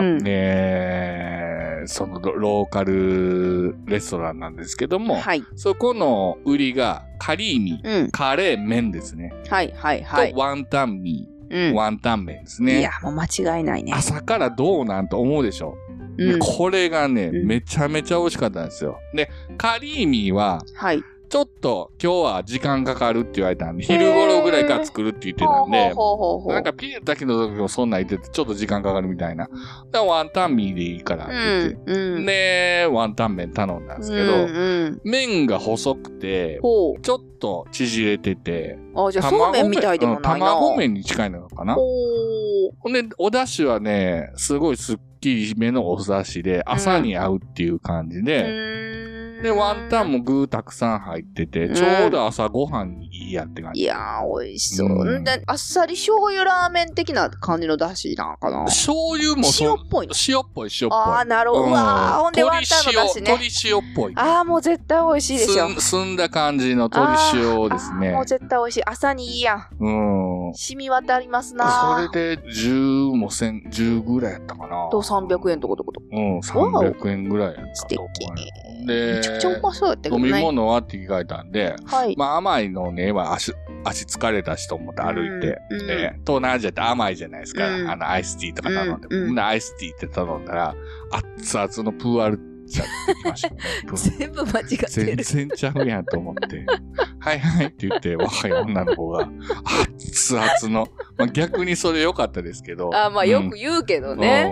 [SPEAKER 1] そのローカルレストランなんですけども、そこの売りがカリーミ、カレー麺ですね。とワンタンミー、ワンタン麺ですね。
[SPEAKER 2] いや、もう間違いないね。
[SPEAKER 1] 朝からどうなんと思うでしょ。これがね、めちゃめちゃ美味しかったんですよ。で、カリーミーは、ちょっと今日は時間かかるって言われたんで、昼頃ぐらいから作るって言ってたんで、なんかピエタキの時もそんなん言っててちょっと時間かかるみたいな。だからワンタンミーでいいからって言って。で、ワンタン麺頼んだんですけど、麺が細くて、ちょっと縮れてて、
[SPEAKER 2] じゃあそうめんみたいでもないな。
[SPEAKER 1] 卵麺に近いのかな。ほんで、お出汁はね、すごいすっきりめのお出汁で、朝に合うっていう感じで、で、ワンタンも具たくさん入ってて、ちょうど朝ごはんにいいやって感じ。
[SPEAKER 2] いやー、美味しそう。で、あっさり醤油ラーメン的な感じの出汁なんかな。
[SPEAKER 1] 醤油も
[SPEAKER 2] 塩っぽいの。
[SPEAKER 1] 塩っぽい。
[SPEAKER 2] あー、なるほど。うわー、ほんでワンタンの出汁ね。
[SPEAKER 1] 鶏塩っぽい。
[SPEAKER 2] あー、もう絶対美味しいでしょ。
[SPEAKER 1] 澄んだ感じの鶏塩ですね。
[SPEAKER 2] もう絶対美味しい。朝にいいやん。染み渡りますな。
[SPEAKER 1] それで10ぐらいやったかな。
[SPEAKER 2] と300円とかってこと？
[SPEAKER 1] 300円ぐらいやった。
[SPEAKER 2] 素敵。
[SPEAKER 1] で、
[SPEAKER 2] めちゃくちゃうまそうやったけどね。
[SPEAKER 1] 飲み物はって聞かれたんで、まあ甘いのね、足疲れたしと思って歩いて、東南アジアって甘いじゃないですか。アイスティーとか頼んで、アイスティーって頼んだら、熱々のプーアル茶ってきましたね。
[SPEAKER 2] 全部間違ってる。
[SPEAKER 1] 全然ちゃうやんと思って。はいはいって言って、若い女の子が、熱々の、まあ逆にそれ良かったですけど。
[SPEAKER 2] まあよく言うけどね。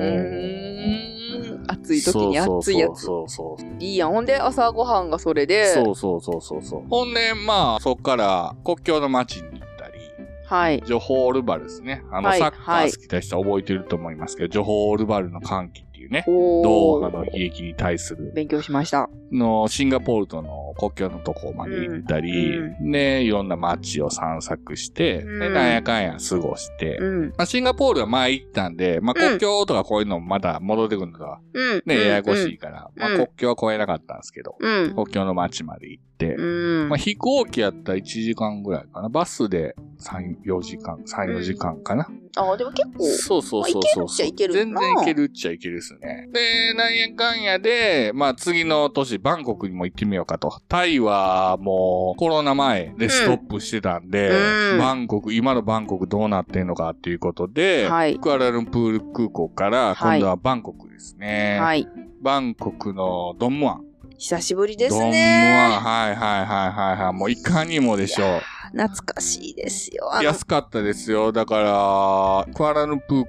[SPEAKER 2] 暑い時に暑いやつ。いいやん。ほんで朝ごはんがそれで。
[SPEAKER 1] そう。ほんで、まあ、そっから国境の街に行ったり、ジョホールバルですね。サッカー好きな人は覚えてると思いますけど、ジョホールバルの歓喜っていうね、ドーハの悲劇に対する。
[SPEAKER 2] 勉強しました。
[SPEAKER 1] シンガポールとの国境のとこまで行ったり、で、いろんな街を散策して、で、なんやかんや過ごして、まあ、シンガポールは前行ったんで、まあ、国境とかこういうのもまだ戻ってくるのが、ね、ややこしいから、まあ、国境は越えなかったんですけど、国境の街まで行って、まあ、飛行機やったら1時間ぐらいかな。バスで3、4時間かな。
[SPEAKER 2] でも結構、
[SPEAKER 1] そう。
[SPEAKER 2] いけるっちゃいける
[SPEAKER 1] 全然いけるっちゃいけるですね。で、なんやかんやで、まあ次の年、バンコクにも行ってみようかと。タイはもうコロナ前でストップしてたんで、今のバンコクどうなってんのかっていうことで、クアラルンプール空港から今度はバンコクですね。バンコクのドンムアン。
[SPEAKER 2] 久しぶりですね。
[SPEAKER 1] ドンムアン、はい。もういかにもでしょう。
[SPEAKER 2] 懐かしいですよ。
[SPEAKER 1] 安かったですよ。だから、クアラルンプ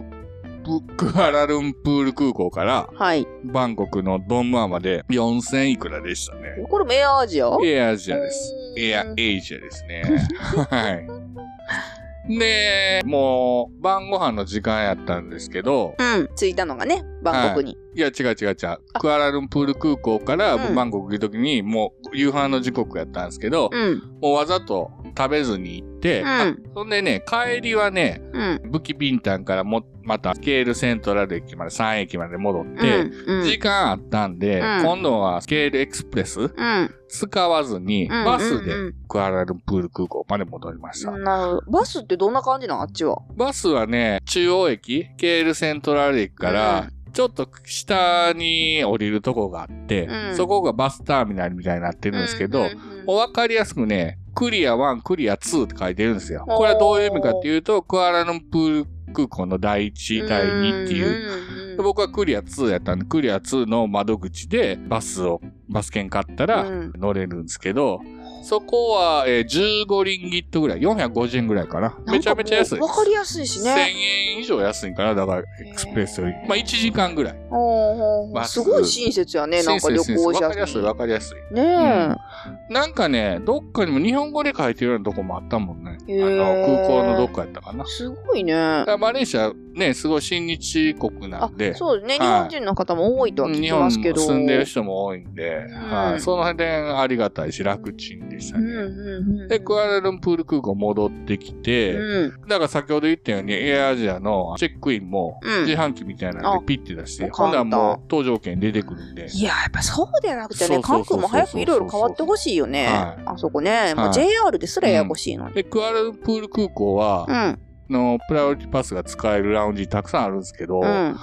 [SPEAKER 1] ール空港から、バンコクのドンムアンまで4000いくらでしたね。
[SPEAKER 2] これもエアアジア？
[SPEAKER 1] エアアジアです。エアエイジアですね。はい。で、もう、晩ご飯の時間やったんですけど。
[SPEAKER 2] 着いたのがね、バンコクに。
[SPEAKER 1] いや、違う。クアラルンプール空港からバンコク行くときに、もう夕飯の時刻やったんですけど、もうわざと食べずに行って、そんでね、帰りはね、ブキビンタンからまたスケールセントラル駅まで3駅まで戻って、時間あったんで、今度はスケールエクスプレス、使わずに、バスでクアラルンプール空港まで戻りました。
[SPEAKER 2] なるほど。バスってどんな感じなのあっちは？
[SPEAKER 1] バスはね、中央駅、スケールセントラル駅から、ちょっと下に降りるとこがあって、そこがバスターミナルみたいになってるんですけど、わかりやすくね、クリア1、クリア2って書いてるんですよ。これはどういう意味かっていうと、クアラルンプール空港の第1、第2っていう。僕はクリア2やったんで、クリア2の窓口でバス券買ったら乗れるんですけど、そこは、15リンギットぐらい、450円ぐらいかな。めちゃめちゃ安い。
[SPEAKER 2] わかりやすいしね。
[SPEAKER 1] 1000円以上安いんかな、だから、エクスプレスより。まあ、1時間ぐらい。
[SPEAKER 2] すごい親切やね、なんか旅行者に。
[SPEAKER 1] わかりやすい、わかりやすい。
[SPEAKER 2] ねえ。
[SPEAKER 1] なんかね、どっかにも日本語で書いてるようなとこもあったもんね。空港のどっかやったかな。
[SPEAKER 2] すごいね。
[SPEAKER 1] マレーシア、ね、すごい親日国なんで。
[SPEAKER 2] そうですね、日本人の方も多いとは聞きますけど。
[SPEAKER 1] 日本住んでる人も多いんで、その辺ありがたいし、楽ちんでしたね。で、クアラルンプール空港戻ってきて、だから先ほど言ったように、エアアジアのチェックインも自販機みたいなのでピッて出して、今度はもう搭乗券出てくるんで。
[SPEAKER 2] いや、やっぱそうでなくてね、韓国も早くいろいろ変わってほしいよね。あそこね、もう JR ですらややこしいのに。
[SPEAKER 1] で、クアラルンプール空港は、プライオリティパスが使えるラウンジたくさんあるんですけど、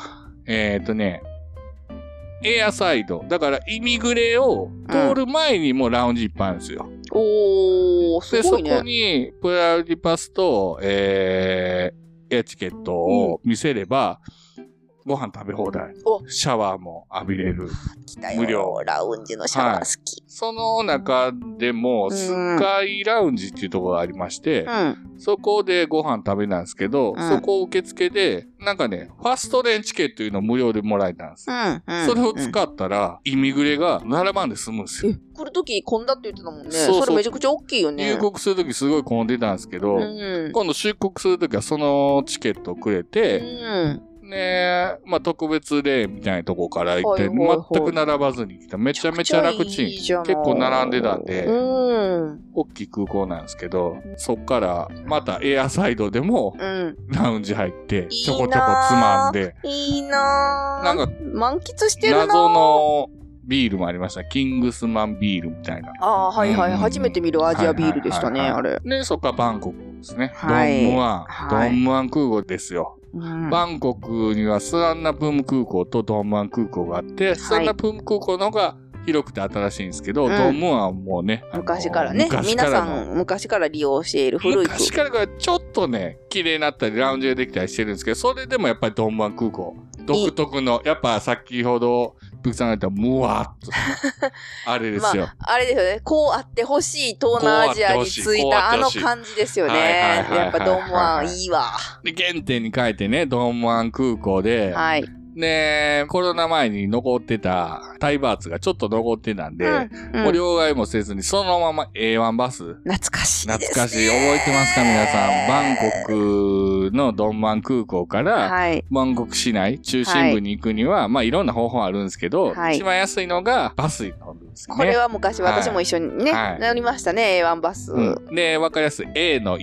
[SPEAKER 1] エアサイド。だから、イミグレを通る前にもうラウンジいっぱいあるんですよ。
[SPEAKER 2] すごいね。
[SPEAKER 1] で、そこに、プライオリティパスと、エアチケットを見せれば、ご飯食べ放題。シャワーも浴びれる。無料。
[SPEAKER 2] ラウンジのシャワー好き。
[SPEAKER 1] その中でも、スカイラウンジっていうところがありまして、そこでご飯食べなんですけど、そこ受付で、なんかね、ファストレーンチケットというのを無料でもらえたんです。それを使ったら、イミグレが7番で済むんですよ。
[SPEAKER 2] 来るとき混んだって言ってたもんね。それめちゃくちゃ大きいよね。
[SPEAKER 1] 入国するときすごい混んでたんですけど、今度出国するときはそのチケットをくれて、まあ、特別レーンみたいなとこから行って、全く並ばずに来た。めちゃめちゃ楽ちん。結構並んでたんで、大きい空港なんですけど、そっから、またエアサイドでも、ラウンジ入って、ちょこちょこつまんで。
[SPEAKER 2] いいなぁ。なんか、満喫してるなぁ。
[SPEAKER 1] 謎のビールもありました。キングスマンビールみたいな。
[SPEAKER 2] はいはい。初めて見るアジアビールでしたね、あれ。
[SPEAKER 1] で、そっからバンコクですね。ドンムアン空港ですよ。バンコクにはスワンナプーム空港とドンムアン空港があって、スワンナプーム空港の方が広くて新しいんですけど、ドンムアンはもうね。
[SPEAKER 2] 昔からね。皆さん昔から利用している古い空港。
[SPEAKER 1] 昔からちょっとね、綺麗になったりラウンジができたりしてるんですけど、それでもやっぱりドンムアン空港。独特の、やっぱ先ほど、ブクさんが言ったムワーっと。あれですよ。
[SPEAKER 2] あれですよね。こうあってほしい東南アジアについたあの感じですよね。やっぱドンムアンいいわ。
[SPEAKER 1] で、原点に書いてね、ドンムアン空港で、で、コロナ前に残ってたタイバーツがちょっと残ってたんで、もう両替もせずにそのまま A1 バス。
[SPEAKER 2] 懐かしいですね。
[SPEAKER 1] 懐かしい。覚えてますか皆さん。バンコクのドンマン空港から、バンコク市内、中心部に行くには、まあいろんな方法あるんですけど、一番安いのがバスに乗るんですよね。
[SPEAKER 2] これは昔私も一緒にね、乗りましたね、A1 バス。
[SPEAKER 1] で、わかりやすい A の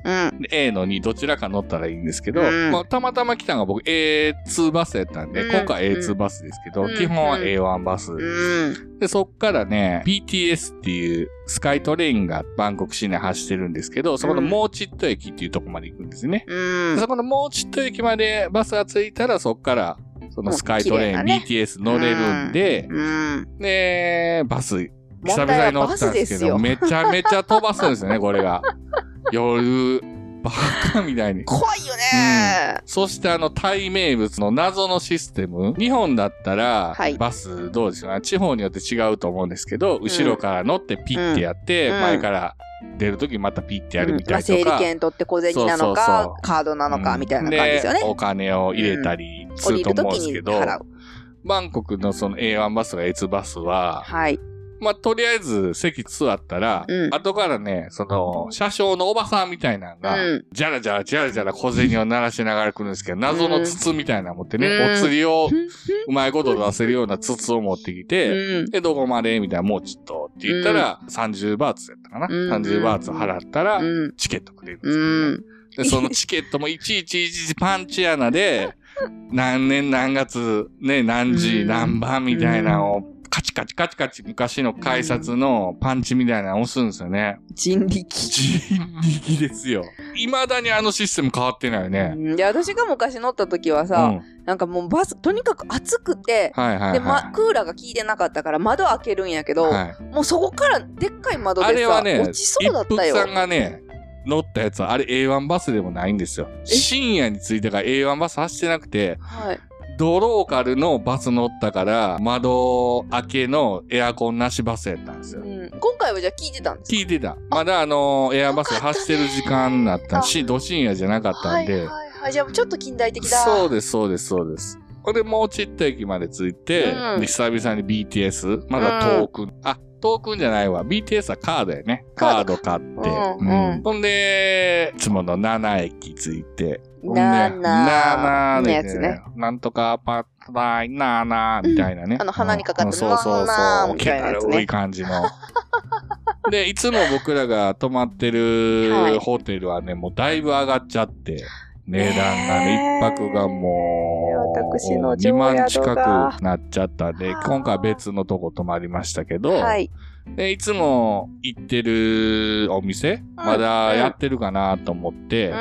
[SPEAKER 1] 1、A の2、どちらか乗ったらいいんですけど、たまたま来たのが僕 A2 バスやったんで、今回 A2 バスですけど、基本は A1 バス。で、そっからね、BTS っていうスカイトレインがバンコク市内走ってるんですけど、そこのモーチット駅っていうとこまで行くんですね。そこのモーチット駅までバスが着いたら、そっから、そのスカイトレイン、BTS 乗れるんで、で、バス、久々に乗ったんですけど、めちゃめちゃ飛ばすんですよね、これが。夜、バカみたいに。
[SPEAKER 2] 怖いよね、
[SPEAKER 1] そしてタイ名物の謎のシステム。日本だったら、バスどうですかね。地方によって違うと思うんですけど、後ろから乗ってピッてやって、前から出るときまたピッてやるみたいなとか。
[SPEAKER 2] 整理券取って小銭なのか、カードなのかみたいな感じですよね。
[SPEAKER 1] お金を入れたりすると思うんですけど、バンコクのその A1 バスが A2 バスは、まあ、とりあえず席座ったら、後からね、その、車掌のおばさんみたいなのが、じゃらじゃらじゃらじゃら小銭を鳴らしながら来るんですけど、謎の筒みたいなの持ってね、お釣りをうまいこと出せるような筒を持ってきて、で、どこまでみたいな、もうちょっとって言ったら、30バーツやったかかな。30バーツ払ったら、チケットくれるんですよ、ね。で、そのチケットもいちいちパンチ穴で、何年何月、ね、何時何番みたいなのを、カチカチ昔の改札のパンチみたいなの押すんですよね。
[SPEAKER 2] 人力
[SPEAKER 1] ですよ。未だにあのシステム変わってないよね。
[SPEAKER 2] で、私が昔乗った時はさ、なんかもうバス、とにかく暑くて、で、クーラーが効いてなかったから窓開けるんやけど、もうそこからでっかい窓でさ、あれはね、落ちそうだったよ。
[SPEAKER 1] 一服さんがね、乗ったやつは、あれ A1 バスでもないんですよ。深夜に着いてから A1 バス走ってなくて、ドローカルのバス乗ったから、窓開けのエアコンなしバスやったんですよ。
[SPEAKER 2] 今回はじゃあ聞いてたんですか？
[SPEAKER 1] 聞いてた。まだエアバス走ってる時間だったし、ど深夜じゃなかったんで。
[SPEAKER 2] じゃあちょっと近代的だ。
[SPEAKER 1] そうです。これもうちった駅まで着いて、久々に BTS、まだトークン。トークンじゃないわ。BTS はカードやね。カード買って。ほんで、いつもの7駅着いて。7のやつね。なんとかパッタイ7みたいなね。
[SPEAKER 2] 鼻にかかって
[SPEAKER 1] そう。気だるい感じの。で、いつも僕らが泊まってるホテルはね、もうだいぶ上がっちゃって、値段がね、一泊がもう、
[SPEAKER 2] 私の
[SPEAKER 1] 2万近くなっちゃったんで、今回は別のとこ泊まりましたけど、で、いつも行ってるお店、まだやってるかなと思って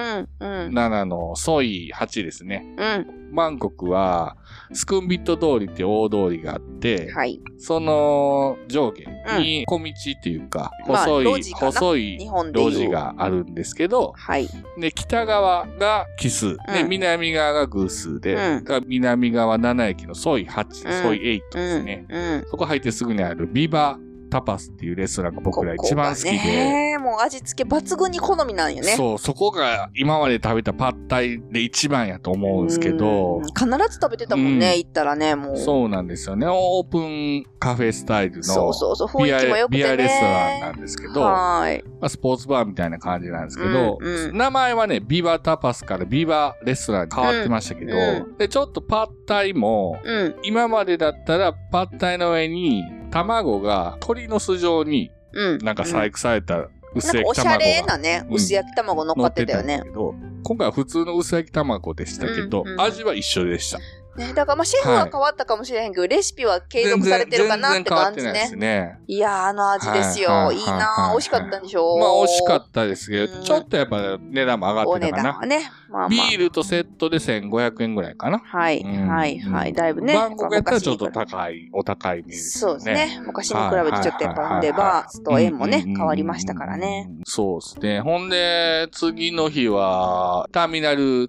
[SPEAKER 1] 、7のソイ8ですね。バンコクは、スクンビット通りって大通りがあって、その上下に小道っていうか、細い路地があるんですけど、で、北側が奇数、で、南側が偶数で、南側7駅のソイ8、ソイ8ですね。そこ入ってすぐにあるビバタパスっていうレストランが僕ら一番好きで。
[SPEAKER 2] もう味付け抜群に好みなんよね。
[SPEAKER 1] そう、そこが今まで食べたパッタイで一番やと思うんですけど。
[SPEAKER 2] 必ず食べてたもんね、行ったらね、もう。
[SPEAKER 1] そうなんですよね。オープンカフェスタイルの
[SPEAKER 2] 雰囲気も良くてね、
[SPEAKER 1] ビアレストランなんですけど、スポーツバーみたいな感じなんですけど、名前はね、ビバタパスからビバレストランに変わってましたけど、で、ちょっとパッタイも、今までだったらパッタイの上に卵が鶏の巣状になんか細工された薄焼き卵が、
[SPEAKER 2] おしゃれなね、薄焼き卵乗っかってたよね。
[SPEAKER 1] 今回は普通の薄焼き卵でしたけど、味は一緒でした。
[SPEAKER 2] ね、だからシェフは変わったかもしれへんけど、レシピは継続されてるかなって感じね。
[SPEAKER 1] 全然変わってないですね。
[SPEAKER 2] いやー、あの味ですよ。いいなー。美味しかったんでしょ？
[SPEAKER 1] まあ美味しかったですけど、ちょっとやっぱ値段も上がってたかな。お値段はね。ビールとセットで1500円ぐらいかな。
[SPEAKER 2] はい。だいぶね。
[SPEAKER 1] バンコクやったらちょっとお高いイメージですね。
[SPEAKER 2] そうですね。昔に比べてちょっとやっぱレバーと円もね、変わりましたからね。
[SPEAKER 1] そうですね。ほんで、次の日は、ターミナル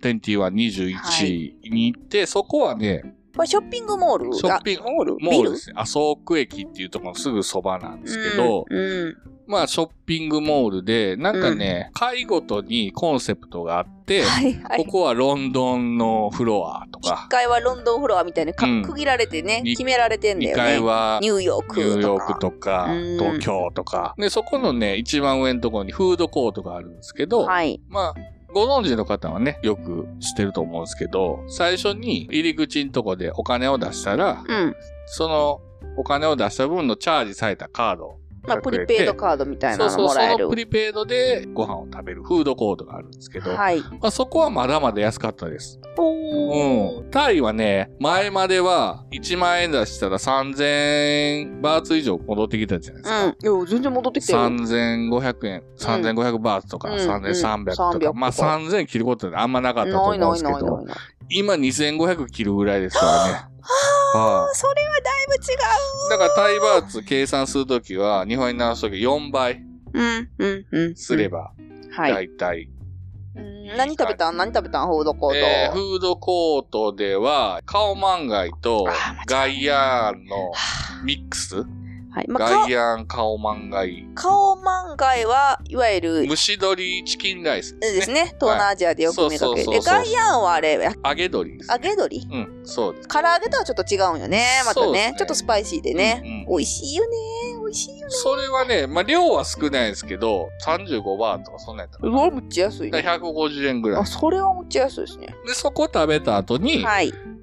[SPEAKER 1] 21に行って、そこはね、
[SPEAKER 2] これショッピングモール？
[SPEAKER 1] ショッピングモールですね。麻生区駅っていうところのすぐそばなんですけど、まあショッピングモールで、なんかね、階ごとにコンセプトがあって、ここはロンドンのフロアとか。
[SPEAKER 2] 1階はロンドンフロアみたいに区切られてね、決められてんだよね。
[SPEAKER 1] 2階は
[SPEAKER 2] ニューヨーク
[SPEAKER 1] とか、東京とか。で、そこのね、一番上のところにフードコートがあるんですけど、まあ、ご存知の方はね、よく知ってると思うんですけど、最初に入り口のとこでお金を出したら、そのお金を出した分のチャージされたカード。
[SPEAKER 2] まあ、プリペイドカードみたいなのもらえる。
[SPEAKER 1] そのプリペイドでご飯を食べるフードコートがあるんですけど、まあ、そこはまだまだ安かったです。タイはね、前までは1万円出したら3000バーツ以上戻ってきたじゃないですか。
[SPEAKER 2] いや、全然戻ってきてる。
[SPEAKER 1] 3500円、3500バーツとか、3300とか、まあ3000切ることってあんまなかったと思うんですけど、今2500切るぐらいですからね。
[SPEAKER 2] それはだいぶ違う。
[SPEAKER 1] だからタイバーツ計算するときは、日本に直すとき4倍すれば、だいたい。
[SPEAKER 2] 何食べたんフードコート。
[SPEAKER 1] フードコートでは、カオマンガイとガイヤーンのミックス。ガイヤーンカオマンガイ。
[SPEAKER 2] カオマンガイは、いわゆる、
[SPEAKER 1] 蒸し鶏チキンライス
[SPEAKER 2] ですね。東南アジアでよく見かける。で、ガイヤーンはあれ、
[SPEAKER 1] 揚げ鶏です。
[SPEAKER 2] 揚げ鶏？
[SPEAKER 1] そうです。
[SPEAKER 2] 唐揚げとはちょっと違うんよね。またね。ちょっとスパイシーでね。美味しいよね。
[SPEAKER 1] それはね、まあ、量は少ないですけど、35バーとかそんなんやったら。
[SPEAKER 2] めっちゃ安いね。
[SPEAKER 1] 150円ぐらい。
[SPEAKER 2] それはめっちゃ安いですね。
[SPEAKER 1] で、そこ食べた後に、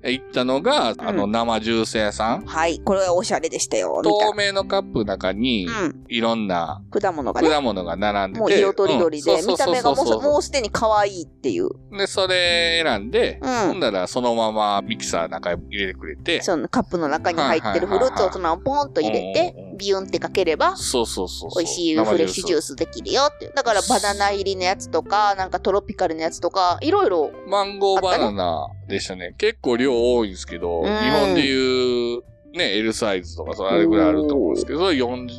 [SPEAKER 1] 行ったのが、生ジュース屋さん。
[SPEAKER 2] はい。これはおしゃれでしたよ。
[SPEAKER 1] 透明のカップの中に、いろんな
[SPEAKER 2] 果物が
[SPEAKER 1] 並んでて。
[SPEAKER 2] もう色とりどりで、見た目がもうすでに可愛いっていう。
[SPEAKER 1] で、それ選んで、ほんだらそのままミキサーの中に入れてくれて。
[SPEAKER 2] そのカップの中に入ってるフルーツをそのままポンと入れて、ビュンってかければ、美味しいフレッシュジュースできるよっていう。だからバナナ入りのやつとか、なんかトロピカルのやつとか、いろいろ。
[SPEAKER 1] マンゴーバナナでしたね。結構量多いんですけど、日本でいうね、L サイズとかあれぐらいあると思うんですけど、それ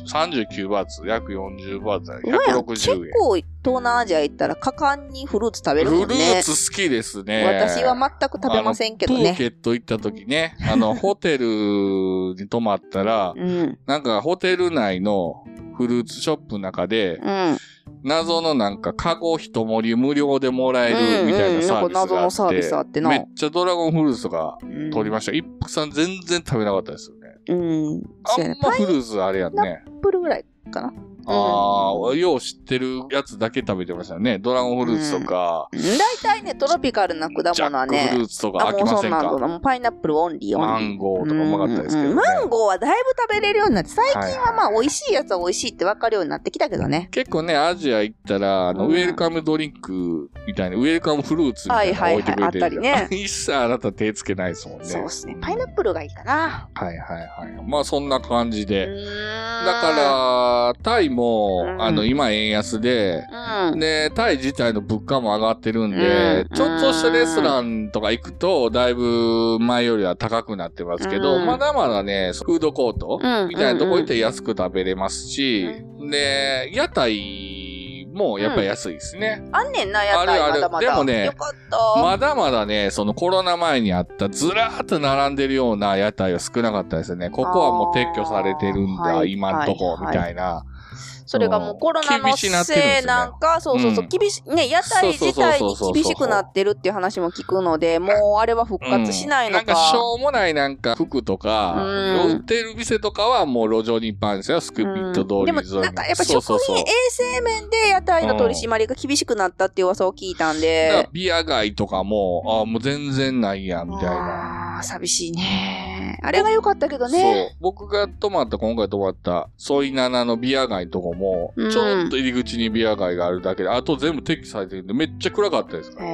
[SPEAKER 1] 39バーツ、約40バーツ、160円。
[SPEAKER 2] 結構東南アジア行ったら果敢にフルーツ食べるもんね。
[SPEAKER 1] フルーツ好きですね。
[SPEAKER 2] 私は全く食べませんけどね。
[SPEAKER 1] プーケット行った時ね、ホテルに泊まったら、なんかホテル内のフルーツショップの中で、謎のなんかカゴ一盛り無料でもらえるみたいなサービスがあって、
[SPEAKER 2] 謎のサービスあってな。
[SPEAKER 1] めっちゃドラゴンフルーツとか取りました。一服さん全然食べなかったですよね。あんまフルーツあれやんね。
[SPEAKER 2] アップルぐらいかな。
[SPEAKER 1] よう知ってるやつだけ食べてましたね。ドラゴンフルーツとか。
[SPEAKER 2] 大体ね、トロピカルな果物はね。
[SPEAKER 1] ジャックフルーツとか飽きませんか？
[SPEAKER 2] もうパイナップルオンリー。
[SPEAKER 1] マンゴーとかうまかったですけどね。
[SPEAKER 2] マンゴーはだいぶ食べれるようになって、最近はまあ美味しいやつは美味しいって分かるようになってきたけどね。
[SPEAKER 1] 結構ね、アジア行ったら、ウェルカムドリンクみたいな、ウェルカムフルーツみたいなの置いてくれてる。
[SPEAKER 2] あったりね。
[SPEAKER 1] 一切あなた手つけないですもんね。
[SPEAKER 2] そうですね。パイナップルがいいかな。
[SPEAKER 1] はいはいはい。まあそんな感じで。だから、タイも、今円安で、で、タイ自体の物価も上がってるんで、ちょっとしたレストランとか行くと、だいぶ前よりは高くなってますけど、まだまだね、フードコートみたいなとこ行って安く食べれますし、で、屋台もやっぱり安いですね。
[SPEAKER 2] あんねんな、屋台まだまだ。
[SPEAKER 1] でもね、
[SPEAKER 2] よかった。
[SPEAKER 1] まだまだね、そのコロナ前にあったずらーっと並んでるような屋台は少なかったですね。ここはもう撤去されてるんだ、今んとこ、みたいな。
[SPEAKER 2] それがもうコロナのせいなんか、そう、厳しい、ね、屋台自体に厳しくなってるっていう話も聞くので、もうあれは復活しないのか。
[SPEAKER 1] なんかしょうもないなんか服とか、売ってる店とかはもう路上にいっぱいあるんですよ、スクーピット通り沿いに。
[SPEAKER 2] でもなんかやっぱ食品衛生面で屋台の取り締まりが厳しくなったっていう噂を聞いたんで。
[SPEAKER 1] だからビア街とかも、もう全然ないやん、みたいな。
[SPEAKER 2] 寂しいね。あれが良かったけどね。
[SPEAKER 1] そう。僕が今回泊まった、ソイナナのビア街のとこも、ちょっと入り口にビア街があるだけで、あと全部撤去されてるんで、めっちゃ暗かったですから。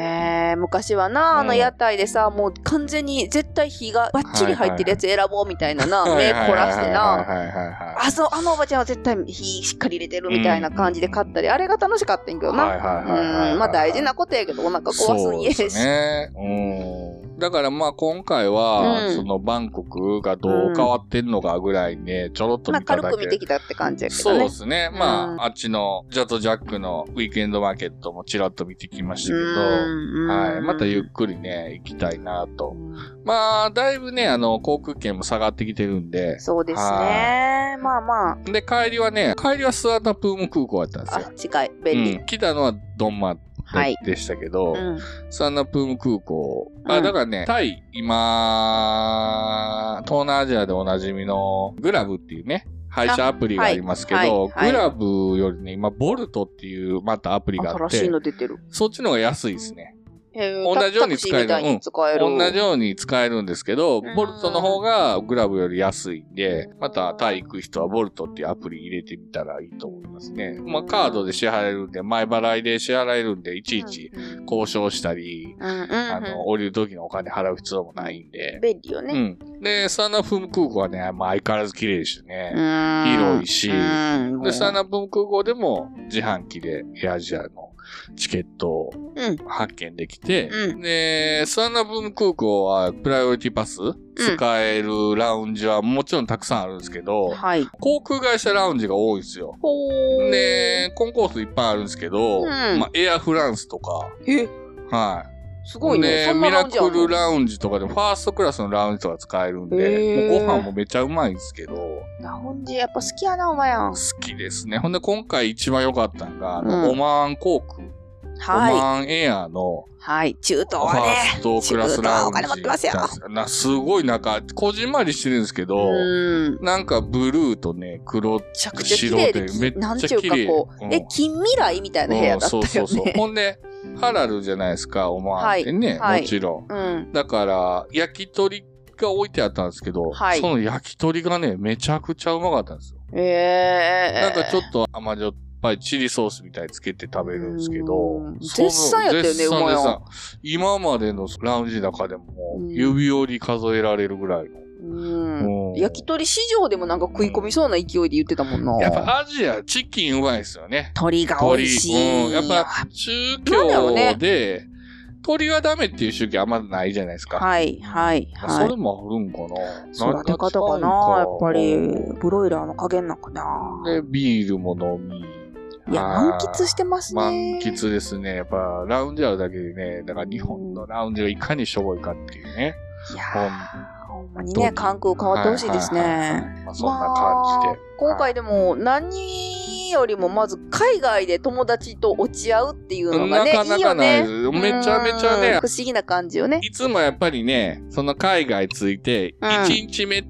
[SPEAKER 2] 昔はな、屋台でさ、もう完全に絶対火がバッチリ入ってるやつ選ぼうみたいなな、目凝らしてな。あのおばちゃんは絶対火しっかり入れてるみたいな感じで買ったり、あれが楽しかったんやけどな。まあ大事なことやけど、お腹壊すんやし。そうですね。
[SPEAKER 1] だからまあ今回は、そのバンコクがどう変わってんのかぐらいね、ちょろっと見ただけ。
[SPEAKER 2] 軽く見てきたって感じやけどね。
[SPEAKER 1] そうですね。まあ、あっちのジャトジャックのウィークエンドマーケットもちらっと見てきましたけど、はい。またゆっくりね、行きたいなと。まあ、だいぶね、航空券も下がってきてるんで。
[SPEAKER 2] そうですね。まあまあ。
[SPEAKER 1] で、帰りはスワナプーム空港やったんですよ。
[SPEAKER 2] 近い。便利。
[SPEAKER 1] 来たのはドンマでしたけど、スワナプーム空港。だからね、タイ、今、東南アジアでおなじみのグラブっていうね、配車アプリがありますけど、グラブよりね、今、ボルトっていうまたアプリがあって、そっちの方が安いですね。同じように使える。同じように使えるんですけど、ボルトの方がグラブより安いんで、またタイ行く人はボルトっていうアプリ入れてみたらいいと思いますね。まあカードで支払えるんで、前払いで支払えるんで、いちいち交渉したり、降りる時のお金払う必要もないんで。
[SPEAKER 2] 便利よね。
[SPEAKER 1] で、サナプム空港はね、まあ相変わらず綺麗ですよね。広いし、で、サナプム空港でも自販機でエアアジアのチケットを発見できて、で、スワンナブーム空港はプライオリティパス使えるラウンジはもちろんたくさんあるんですけど、航空会社ラウンジが多いんですよ。で、コンコースいっぱいあるんですけど、まあ、エアフランスとか、はい。
[SPEAKER 2] すごいね。
[SPEAKER 1] ミラクルラウンジとかでもファーストクラスのラウンジとか使えるんで、もうご飯もめちゃうまいんですけど。
[SPEAKER 2] ラウンジやっぱ好きやな、お前やん。
[SPEAKER 1] 好きですね。ほんで今回一番良かったのが、オマーン航空。オマーンエアの、
[SPEAKER 2] 中東はね。
[SPEAKER 1] ファーストクラスラウンジ。すごいなんか、こじんまりしてるんですけど、なんかブルーとね、黒、白でめっちゃ綺麗。
[SPEAKER 2] 近未来みたいな部屋だったよね。
[SPEAKER 1] そう。ほんで、 ハラルじゃないですか、オマーンってね、もちろん。だから、焼き鳥が置いてあったんですけど、その焼き鳥がね、めちゃくちゃうまかったんですよ。なんかちょっと甘じょっぱいチリソースみたいにつけて食べるんですけど、
[SPEAKER 2] 絶賛やったよね、うまいよ。
[SPEAKER 1] 今までのラウンジの中でも、指折り数えられるぐらいの。
[SPEAKER 2] 焼き鳥市場でもなんか食い込みそうな勢いで言ってたもんな。
[SPEAKER 1] やっぱアジア、チキンうまいですよね。
[SPEAKER 2] 鳥が美味しい。
[SPEAKER 1] やっぱ宗教で、鳥はダメっていう宗教あんまないじゃないですか。
[SPEAKER 2] はい。
[SPEAKER 1] それもあるんかな。
[SPEAKER 2] 育て方かな、やっぱり。ブロイラーの加減なんかな。
[SPEAKER 1] で、ビールも飲み。
[SPEAKER 2] いや、満喫してますね。
[SPEAKER 1] 満喫ですね。やっぱ、ラウンジあるだけでね、だから日本のラウンジがいかにしょぼいかっていうね。
[SPEAKER 2] いやほんまにね、関空変わってほしいですね。
[SPEAKER 1] そんな感じで。
[SPEAKER 2] 今回でも、何よりもまず海外で友達と落ち合うっていうのがね、
[SPEAKER 1] なかなかないです。めちゃめちゃね。
[SPEAKER 2] 不思議な感じよね。
[SPEAKER 1] いつもやっぱりね、その海外着いて、1日目って、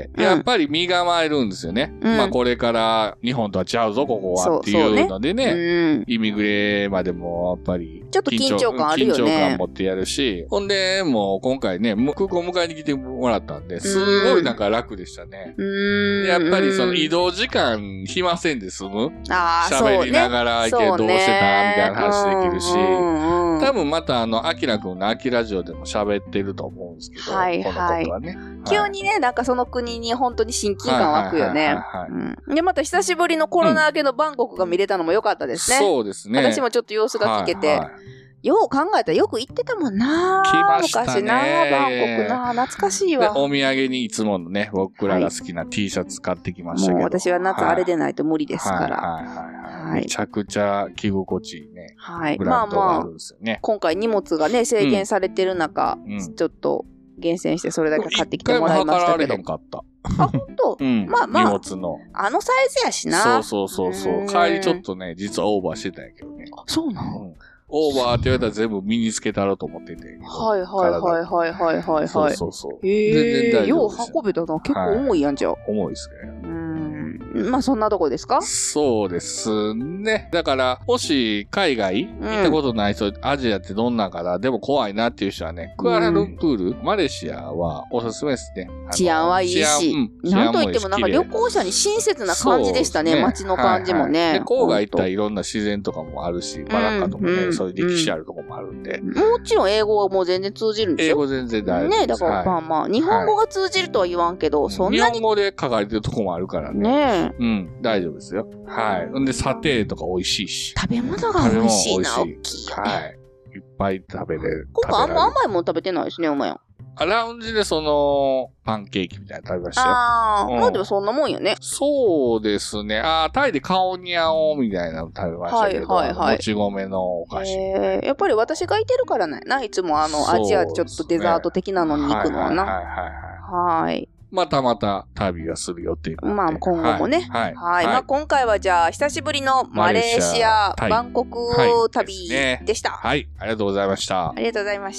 [SPEAKER 1] やっぱり身構えるんですよね。まあこれから日本とは違うぞ、ここはっていうのでね。イミグレまでもやっぱり。
[SPEAKER 2] ちょっと緊張感あるよね。
[SPEAKER 1] 緊張感持ってやるし。ほんで、もう今回ね、空港迎えに来てもらったんで、すごいなんか楽でしたね。やっぱりその移動時間暇せんで済む。喋りながら、どうしてたみたいな話できるし。多分またアキラくんのアキラジオでも喋ってると思うんですけど。このことはね。
[SPEAKER 2] 急にね、なんかその国に本当に親近感湧くよね。で、また久しぶりのコロナ明けのバンコクが見れたのも良かったですね。
[SPEAKER 1] そうですね。
[SPEAKER 2] 私もちょっと様子が聞けて。よう考えたらよく行ってたもんな。
[SPEAKER 1] 来ましたね。
[SPEAKER 2] 昔な、バンコクな。懐かしいわ。
[SPEAKER 1] お土産にいつものね、僕らが好きな T シャツ買ってきましたけど。
[SPEAKER 2] もう私は夏あれでないと無理ですから。
[SPEAKER 1] めちゃくちゃ着心地いいね。ブランドがあるんですよね。
[SPEAKER 2] 今回荷物がね、制限されてる中、ちょっと厳選してそれだけ買ってきてもらいましたけど。
[SPEAKER 1] 一回も測られへんかった。
[SPEAKER 2] あ、ほんと？まあまあ。
[SPEAKER 1] 荷物の。
[SPEAKER 2] サイズやしな。
[SPEAKER 1] そう。帰りちょっとね、実はオーバーしてたんやけどね。
[SPEAKER 2] そうなの？
[SPEAKER 1] オーバーって言われたら全部身につけたろうと思ってて。
[SPEAKER 2] はい。
[SPEAKER 1] そう。
[SPEAKER 2] 全然大丈夫。よう運べたな。結構重いやんじゃ。
[SPEAKER 1] 重いですね。
[SPEAKER 2] まあそんなとこですか？
[SPEAKER 1] そうですね。だから、もし海外行ったことない人、アジアってどんなんかな、でも怖いなっていう人はね、クアラルンプール、マレーシアはおすすめですね。
[SPEAKER 2] 治安はいいし、なんといってもなんか旅行者に親切な感じでしたね、街の感じもね。
[SPEAKER 1] 郊外行ったらいろんな自然とかもあるし、バラッカとかね、そういう歴史あるとこもあるんで。
[SPEAKER 2] もちろん英語はもう全然通じるんですよ。
[SPEAKER 1] 英語全然大丈夫です。
[SPEAKER 2] ね、だからまあ、日本語が通じるとは言わんけど、そんなに。
[SPEAKER 1] 日本語で書かれてるとこもあるからね。大丈夫ですよ。はい。んで、サテーとか美味しいし。
[SPEAKER 2] 食べ物が美味しいな、大きいよね。はい。
[SPEAKER 1] いっぱい食べれる。
[SPEAKER 2] 今回あんま甘いもの食べてないですね、お前やん。
[SPEAKER 1] ラウンジでパンケーキみたいなの食べましたよ。
[SPEAKER 2] まあでもそんなもんよね。
[SPEAKER 1] そうですね。タイでカオニャオみたいなの食べましたけど。もち米のお菓子。
[SPEAKER 2] やっぱり私がいてるからね。いつもアジアでちょっとデザート的なのに行くのはな。はい。
[SPEAKER 1] また旅はする予定。
[SPEAKER 2] まあ今後もね。はい。まあ今回はじゃあ久しぶりのマレーシア、バンコク旅でした。
[SPEAKER 1] はい。ありがとうございました。
[SPEAKER 2] ありがとうございました。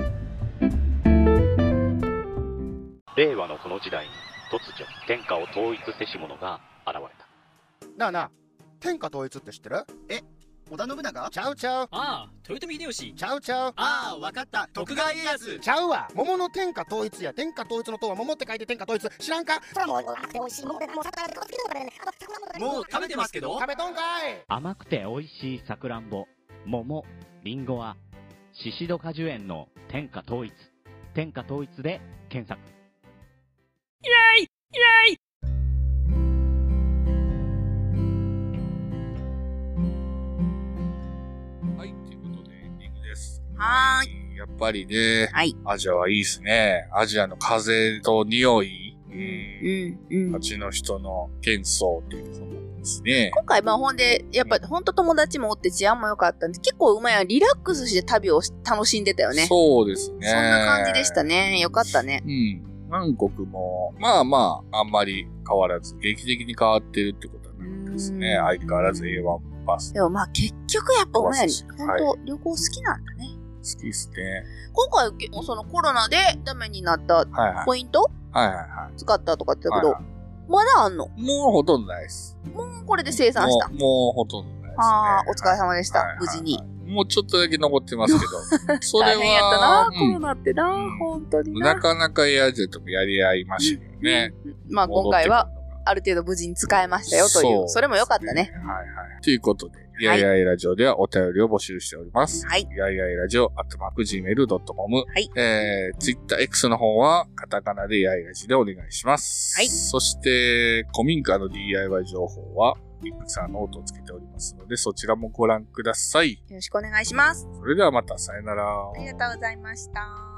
[SPEAKER 8] 令和のこの時代に突如天下を統一せし者が現れた。
[SPEAKER 9] なあなあ、天下統一って知ってる？
[SPEAKER 10] 織田信長？
[SPEAKER 9] ちゃうちゃう。
[SPEAKER 10] ああ、豊臣秀吉。
[SPEAKER 9] ちゃうちゃう。
[SPEAKER 10] ああ、わかった。徳川家康。
[SPEAKER 9] ちゃうわ。桃の天下統一や。天下統一の塔は桃って書いて天下統一。知らんか？
[SPEAKER 10] それはもう甘くて美味しい桃で、もう桜でこつけてるからね。もう食べてますけど。
[SPEAKER 9] 食べとんかい。
[SPEAKER 11] 甘くて美味しいさくらんぼ、桃、りんごはシシド果樹園の天下統一。天下統一で検索。
[SPEAKER 10] イエーイイエーイ。
[SPEAKER 1] やっぱりね、アジアはいいですね。アジアの風と匂い、街の人の喧騒っていうことですね。
[SPEAKER 2] 今回ほんで、やっぱほんと友達もおって治安も良かったんで、結構リラックスして旅を楽しんでたよね。
[SPEAKER 1] そうですね。
[SPEAKER 2] そんな感じでしたね。よかったね。
[SPEAKER 1] バンコクも、あんまり変わらず、劇的に変わってるってことはないですね。相変わらず A1 バス。
[SPEAKER 2] でも結局やっぱほんと旅行好きなんだね。
[SPEAKER 1] 好きですね。
[SPEAKER 2] 今回、そのコロナでダメになったポイント使ったとかって言ったけど、まだあんの？
[SPEAKER 1] もうほとんどないです。
[SPEAKER 2] もうこれで生産した？
[SPEAKER 1] もうほとんどないですね。
[SPEAKER 2] お疲れ様でした。無事に。
[SPEAKER 1] もうちょっとだけ残ってますけど。それは。
[SPEAKER 2] 大変やったな、コロナってな、本当に
[SPEAKER 1] なかなかエアジェットもやり合いましたよね。
[SPEAKER 2] まあ今回は、ある程度無事に使えましたよという。それも良かったね。
[SPEAKER 1] はいはい。ということで、やいやいラジオではお便りを募集しております。はい。やいやいラジオ@gmail.com。はい。Twitter X の方は、カタカナでやいラジでお願いします。はい。そして、古民家の DIY 情報は、ミクサーノートをつけておりますので、そちらもご覧ください。
[SPEAKER 2] よろしくお願いします。
[SPEAKER 1] それではまた、さよなら。
[SPEAKER 2] ありがとうございました。